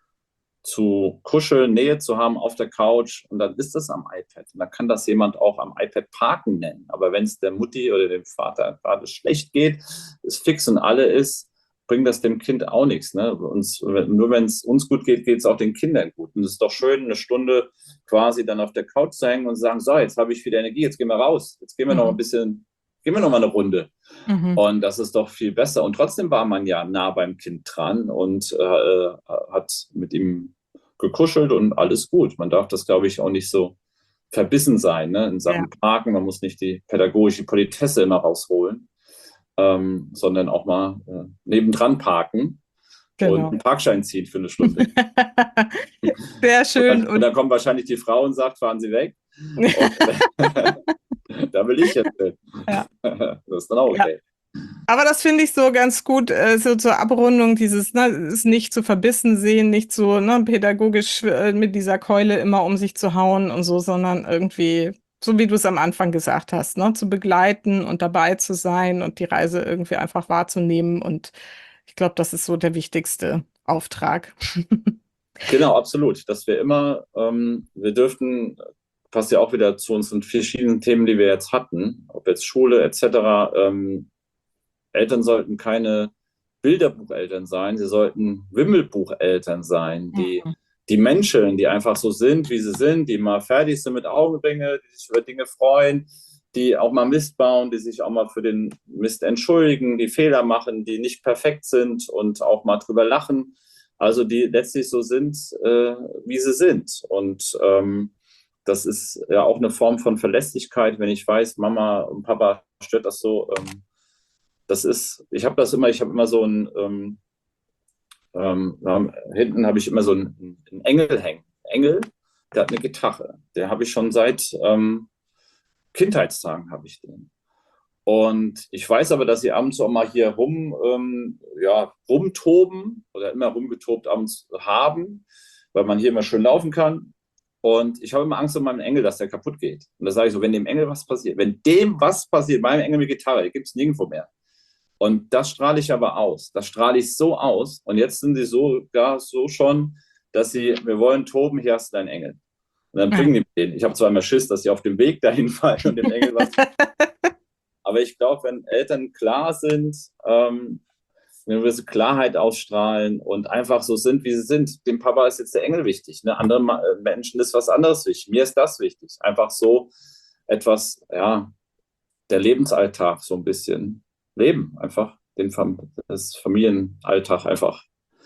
zu kuscheln, Nähe zu haben auf der Couch und dann ist das am iPad. Und dann kann das jemand auch am iPad Parken nennen. Aber wenn es der Mutti oder dem Vater gerade schlecht geht, es fix und alle ist, bringt das dem Kind auch nichts. Ne? Uns, nur wenn es uns gut geht, geht es auch den Kindern gut. Und es ist doch schön, eine Stunde quasi dann auf der Couch zu hängen und zu sagen, so, jetzt habe ich wieder Energie, jetzt gehen wir raus, jetzt gehen wir noch ein Mhm. bisschen, gehen wir noch mal eine Runde. Mhm. Und das ist doch viel besser. Und trotzdem war man ja nah beim Kind dran und äh, hat mit ihm gekuschelt und alles gut. Man darf das, glaube ich, auch nicht so verbissen sein, ne? In Ja, Sachen Parken. Man muss nicht die pädagogische Politesse immer rausholen, ähm, sondern auch mal äh, nebendran parken und genau. einen Parkschein ziehen für eine Stunde. Sehr Und schön. dann, und Und dann kommt wahrscheinlich die Frau und sagt, fahren Sie weg. Und da will ich jetzt hin. ja. Das ist dann auch Ja. okay. Aber das finde ich so ganz gut, äh, so zur Abrundung, dieses, ne, es nicht zu verbissen sehen, nicht so, ne, pädagogisch äh, mit dieser Keule immer um sich zu hauen und so, sondern irgendwie, so wie du es am Anfang gesagt hast, ne, zu begleiten und dabei zu sein und die Reise irgendwie einfach wahrzunehmen. Und ich glaube, das ist so der wichtigste Auftrag. Genau, absolut. Dass wir immer, ähm, wir dürften, passt ja auch wieder zu unseren verschiedenen Themen, die wir jetzt hatten, ob jetzt Schule et cetera. Ähm, Eltern sollten keine Bilderbucheltern sein, sie sollten Wimmelbucheltern sein, die, die Menschen, die einfach so sind, wie sie sind, die mal fertig sind mit Augenringe, die sich über Dinge freuen, die auch mal Mist bauen, die sich auch mal für den Mist entschuldigen, die Fehler machen, die nicht perfekt sind und auch mal drüber lachen. Also die letztlich so sind, äh, wie sie sind. Und ähm, das ist ja auch eine Form von Verlässlichkeit, wenn ich weiß, Mama und Papa stört das so. Ähm, das ist, ich habe das immer, ich habe immer so ein, ähm, ähm, hinten habe ich immer so einen, einen Engel hängen. Engel, der hat eine Gitarre. Der habe ich schon seit ähm, Kindheitstagen habe ich den. Und ich weiß aber, dass sie abends auch mal hier rum, ähm, ja, rumtoben oder immer rumgetobt abends haben, weil man hier immer schön laufen kann. Und ich habe immer Angst um meinen Engel, dass der kaputt geht. Und da sage ich so, wenn dem Engel was passiert, wenn dem was passiert, meinem Engel mit Gitarre, gibt es nirgendwo mehr. Und das strahle ich aber aus. Das strahle ich so aus. Und jetzt sind sie sogar so schon, dass sie, wir wollen toben, hier hast du deinen Engel. Und dann bringen die den. Ich habe zwar immer Schiss, dass sie auf dem Weg dahin fallen und dem Engel was. Aber ich glaube, wenn Eltern klar sind, ähm, eine gewisse Klarheit ausstrahlen und einfach so sind, wie sie sind. Dem Papa ist jetzt der Engel wichtig. Ne? Anderen Menschen ist was anderes wichtig. Mir ist das wichtig. Einfach so etwas, ja, der Lebensalltag so ein bisschen leben. Einfach den Fam das Familienalltag einfach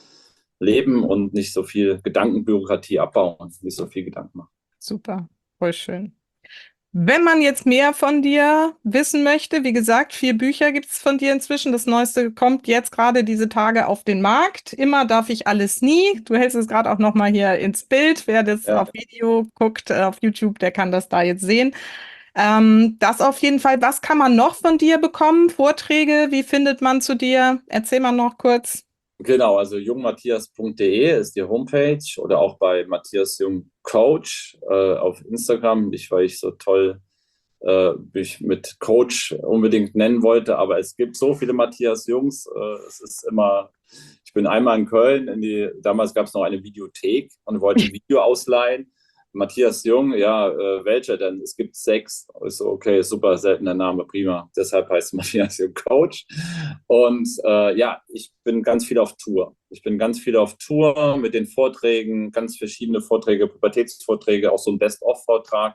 leben und nicht so viel Gedankenbürokratie abbauen, nicht so viel Gedanken machen. Super, voll schön. Wenn man jetzt mehr von dir wissen möchte, wie gesagt, vier Bücher gibt es von dir inzwischen. Das Neueste kommt jetzt gerade diese Tage auf den Markt. Immer darf ich alles nie. Du hältst es gerade auch noch mal hier ins Bild. Wer das Ja. auf Video guckt, auf YouTube, der kann das da jetzt sehen. Ähm, das auf jeden Fall. Was kann man noch von dir bekommen? Vorträge, wie findet man zu dir? Erzähl mal noch kurz. Genau, also jungmatthias punkt de ist die Homepage oder auch bei Matthias Jung Coach äh, auf Instagram. Nicht, weil ich so toll äh, mich mit Coach unbedingt nennen wollte, aber es gibt so viele Matthias Jungs. Äh, es ist immer, ich bin einmal in Köln, in die, damals gab es noch eine Videothek und wollte ein Video ausleihen. Matthias Jung, ja, äh, welcher denn? Es gibt sechs. Ich so, okay, super, seltener Name, prima. Deshalb heißt Matthias Jung Coach. Und äh, ja, ich bin ganz viel auf Tour. Ich bin ganz viel auf Tour mit den Vorträgen, ganz verschiedene Vorträge, Pubertätsvorträge, auch so ein Best-of-Vortrag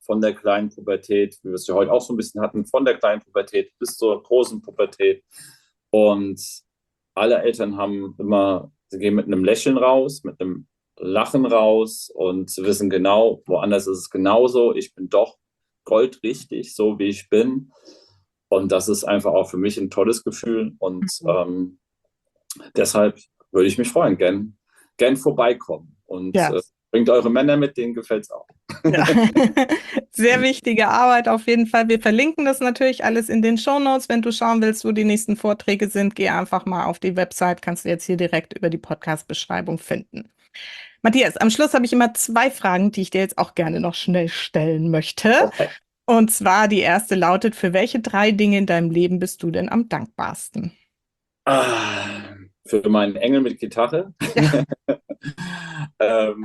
von der kleinen Pubertät, wie wir es ja heute auch so ein bisschen hatten, von der kleinen Pubertät bis zur großen Pubertät. Und alle Eltern haben immer, sie gehen mit einem Lächeln raus, mit einem Lachen raus und sie wissen genau, woanders ist es genauso. Ich bin doch goldrichtig, so wie ich bin. Und das ist einfach auch für mich ein tolles Gefühl. Und mhm. ähm, deshalb würde ich mich freuen, gern, gern vorbeikommen. Und ja. äh, bringt eure Männer mit, denen gefällt es auch. Ja. Sehr wichtige Arbeit auf jeden Fall. Wir verlinken das natürlich alles in den Shownotes. Wenn du schauen willst, wo die nächsten Vorträge sind, geh einfach mal auf die Website. Kannst du jetzt hier direkt über die Podcast-Beschreibung finden. Matthias, am Schluss habe ich immer zwei Fragen, die ich dir jetzt auch gerne noch schnell stellen möchte. Okay. Und zwar die erste lautet, für welche drei Dinge in deinem Leben bist du denn am dankbarsten? Ah, für meinen Engel mit Gitarre. Ja, ähm,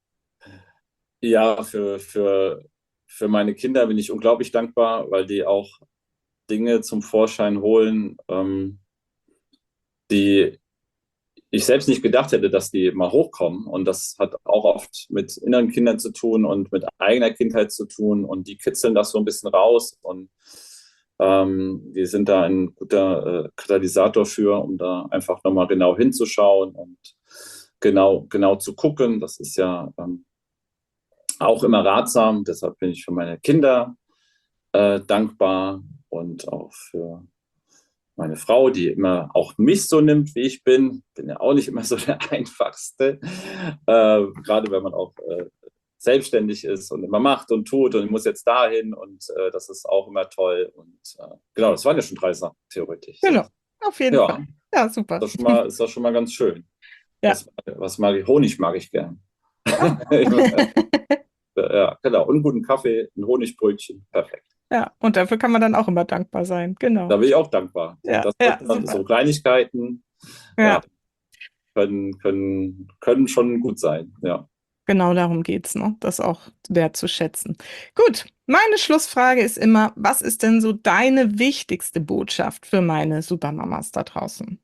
ja für, für, für meine Kinder bin ich unglaublich dankbar, weil die auch Dinge zum Vorschein holen, ähm, die ich selbst nicht gedacht hätte, dass die mal hochkommen. Und das hat auch oft mit inneren Kindern zu tun und mit eigener Kindheit zu tun. Und die kitzeln das so ein bisschen raus. Und ähm, die sind da ein guter äh, Katalysator für, um da einfach nochmal genau hinzuschauen und genau, genau zu gucken. Das ist ja ähm, auch immer ratsam. Deshalb bin ich für meine Kinder äh, dankbar und auch für meine Frau, die immer auch mich so nimmt, wie ich bin. Bin ja auch nicht immer so der Einfachste. Äh, gerade wenn man auch äh, selbstständig ist und immer macht und tut und muss jetzt dahin. Und äh, das ist auch immer toll. Und äh, genau, das waren ja schon drei Sachen, theoretisch. Genau, auf jeden ja. Fall. Ja, super. Das ist, schon mal, ist das schon mal ganz schön. Ja. Was, was mag ich? Honig mag ich gern. Oh. Ja, genau. Und einen guten Kaffee, ein Honigbrötchen. Perfekt. Ja, und dafür kann man dann auch immer dankbar sein, genau. Da bin ich auch dankbar. Ja, das ja, so Kleinigkeiten ja. Ja, können, können, können schon gut sein, ja. Genau darum geht es, ne? Das auch wertzuschätzen. Gut, meine Schlussfrage ist immer, was ist denn so deine wichtigste Botschaft für meine Supermamas da draußen?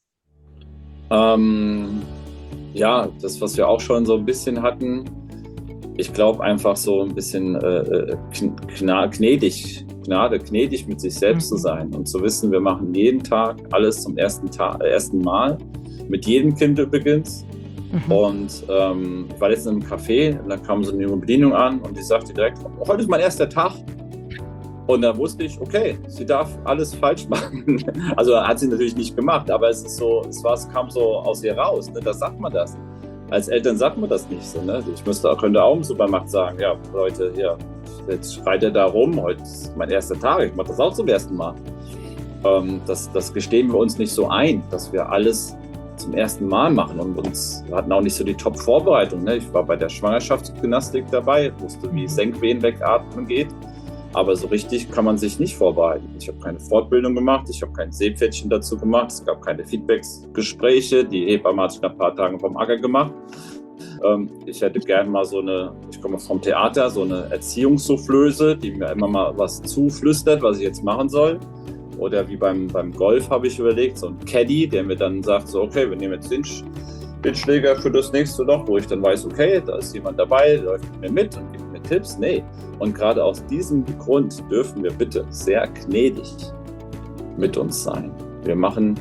Ähm, ja, das, was wir auch schon so ein bisschen hatten, ich glaube einfach so ein bisschen äh, kn- gnädig, Gnade, gnädig mit sich selbst mhm. zu sein und zu wissen, wir machen jeden Tag alles zum ersten, Ta- äh, ersten Mal, mit jedem Kind übrigens. Mhm. Und ähm, ich war jetzt in einem Café und da kam so eine junge Bedienung an und die sagte direkt, heute ist mein erster Tag. Und da wusste ich, okay, sie darf alles falsch machen. Also hat sie natürlich nicht gemacht, aber es ist so, es, war, es kam so aus ihr raus, ne? Da sagt man das. Als Eltern sagt man das nicht so. Ne? Ich müsste, könnte auch im Supermarkt sagen, ja, Leute, hier, jetzt schreit er da rum, heute ist mein erster Tag, ich mache das auch zum ersten Mal. Ähm, das, das gestehen wir uns nicht so ein, dass wir alles zum ersten Mal machen und uns, wir hatten auch nicht so die Top-Vorbereitung. Ne? Ich war bei der Schwangerschaftsgymnastik dabei, wusste, wie Senkwehen wegatmen geht, aber so richtig kann man sich nicht vorbereiten. Ich habe keine Fortbildung gemacht, ich habe kein Seepferdchen dazu gemacht, es gab keine Feedback-Gespräche, die Hebamme hat sich nach ein paar Tagen vom Acker gemacht. Ähm, ich hätte gern mal so eine, ich komme vom Theater, so eine Erziehungssoufflöse, die mir immer mal was zuflüstert, was ich jetzt machen soll. Oder wie beim, beim Golf habe ich überlegt, so ein Caddy, der mir dann sagt, so okay, wir nehmen jetzt den, den Schläger für das nächste Loch, wo ich dann weiß, okay, da ist jemand dabei, läuft mit mir mit und gibt mir Tipps. Nee. Und gerade aus diesem Grund dürfen wir bitte sehr gnädig mit uns sein. Wir machen,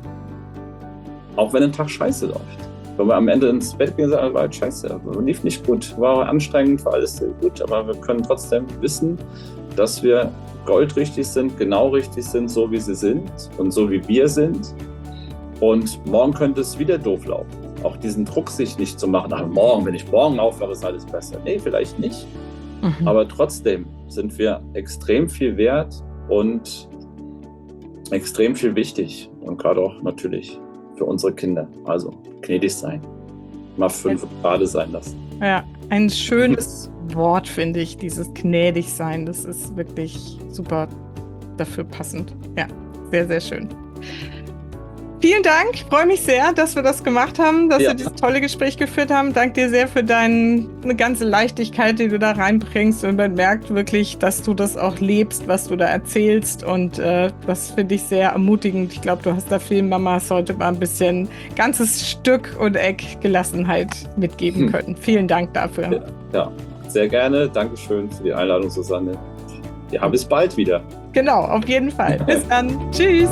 auch wenn ein Tag scheiße läuft. Wenn wir am Ende ins Bett gehen und sagen, war scheiße, lief nicht gut, war anstrengend, war alles sehr gut, aber wir können trotzdem wissen, dass wir goldrichtig sind, genau richtig sind, so wie sie sind und so wie wir sind. Und morgen könnte es wieder doof laufen. Auch diesen Druck sich nicht zu machen, ach, morgen, wenn ich morgen aufwache, ist alles besser. Nee, vielleicht nicht. Mhm. Aber trotzdem sind wir extrem viel wert und extrem viel wichtig. Und gerade auch natürlich für unsere Kinder. Also gnädig sein. Mal fünf Grade sein lassen. Ja, ein schönes Wort, finde ich, dieses gnädig sein. Das ist wirklich super dafür passend. Ja, sehr, sehr schön. Vielen Dank. Ich freue mich sehr, dass wir das gemacht haben, dass ja. wir dieses tolle Gespräch geführt haben. Danke dir sehr für deine ganze Leichtigkeit, die du da reinbringst. Und man merkt wirklich, dass du das auch lebst, was du da erzählst. Und äh, das finde ich sehr ermutigend. Ich glaube, du hast da vielen Mamas heute mal ein bisschen ganzes Stück und Eck Gelassenheit mitgeben hm. können. Vielen Dank dafür. Ja, ja. sehr gerne. Dankeschön für die Einladung, Susanne. Ja, bis bald wieder. Genau, auf jeden Fall. Bis dann. Tschüss.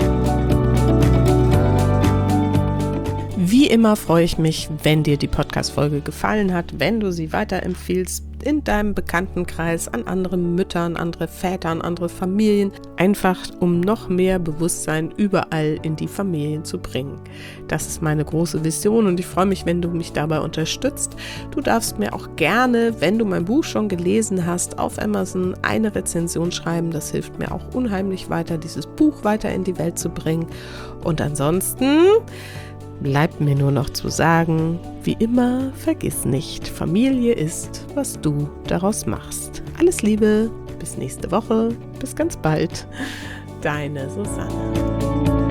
Wie immer freue ich mich, wenn dir die Podcast-Folge gefallen hat, wenn du sie weiterempfiehlst in deinem Bekanntenkreis an andere Müttern, andere Väter, andere Familien, einfach um noch mehr Bewusstsein überall in die Familien zu bringen. Das ist meine große Vision und ich freue mich, wenn du mich dabei unterstützt. Du darfst mir auch gerne, wenn du mein Buch schon gelesen hast, auf Amazon eine Rezension schreiben. Das hilft mir auch unheimlich weiter, dieses Buch weiter in die Welt zu bringen. Und ansonsten bleibt mir nur noch zu sagen, wie immer, vergiss nicht, Familie ist, was du daraus machst. Alles Liebe, bis nächste Woche, bis ganz bald. Deine Susanne.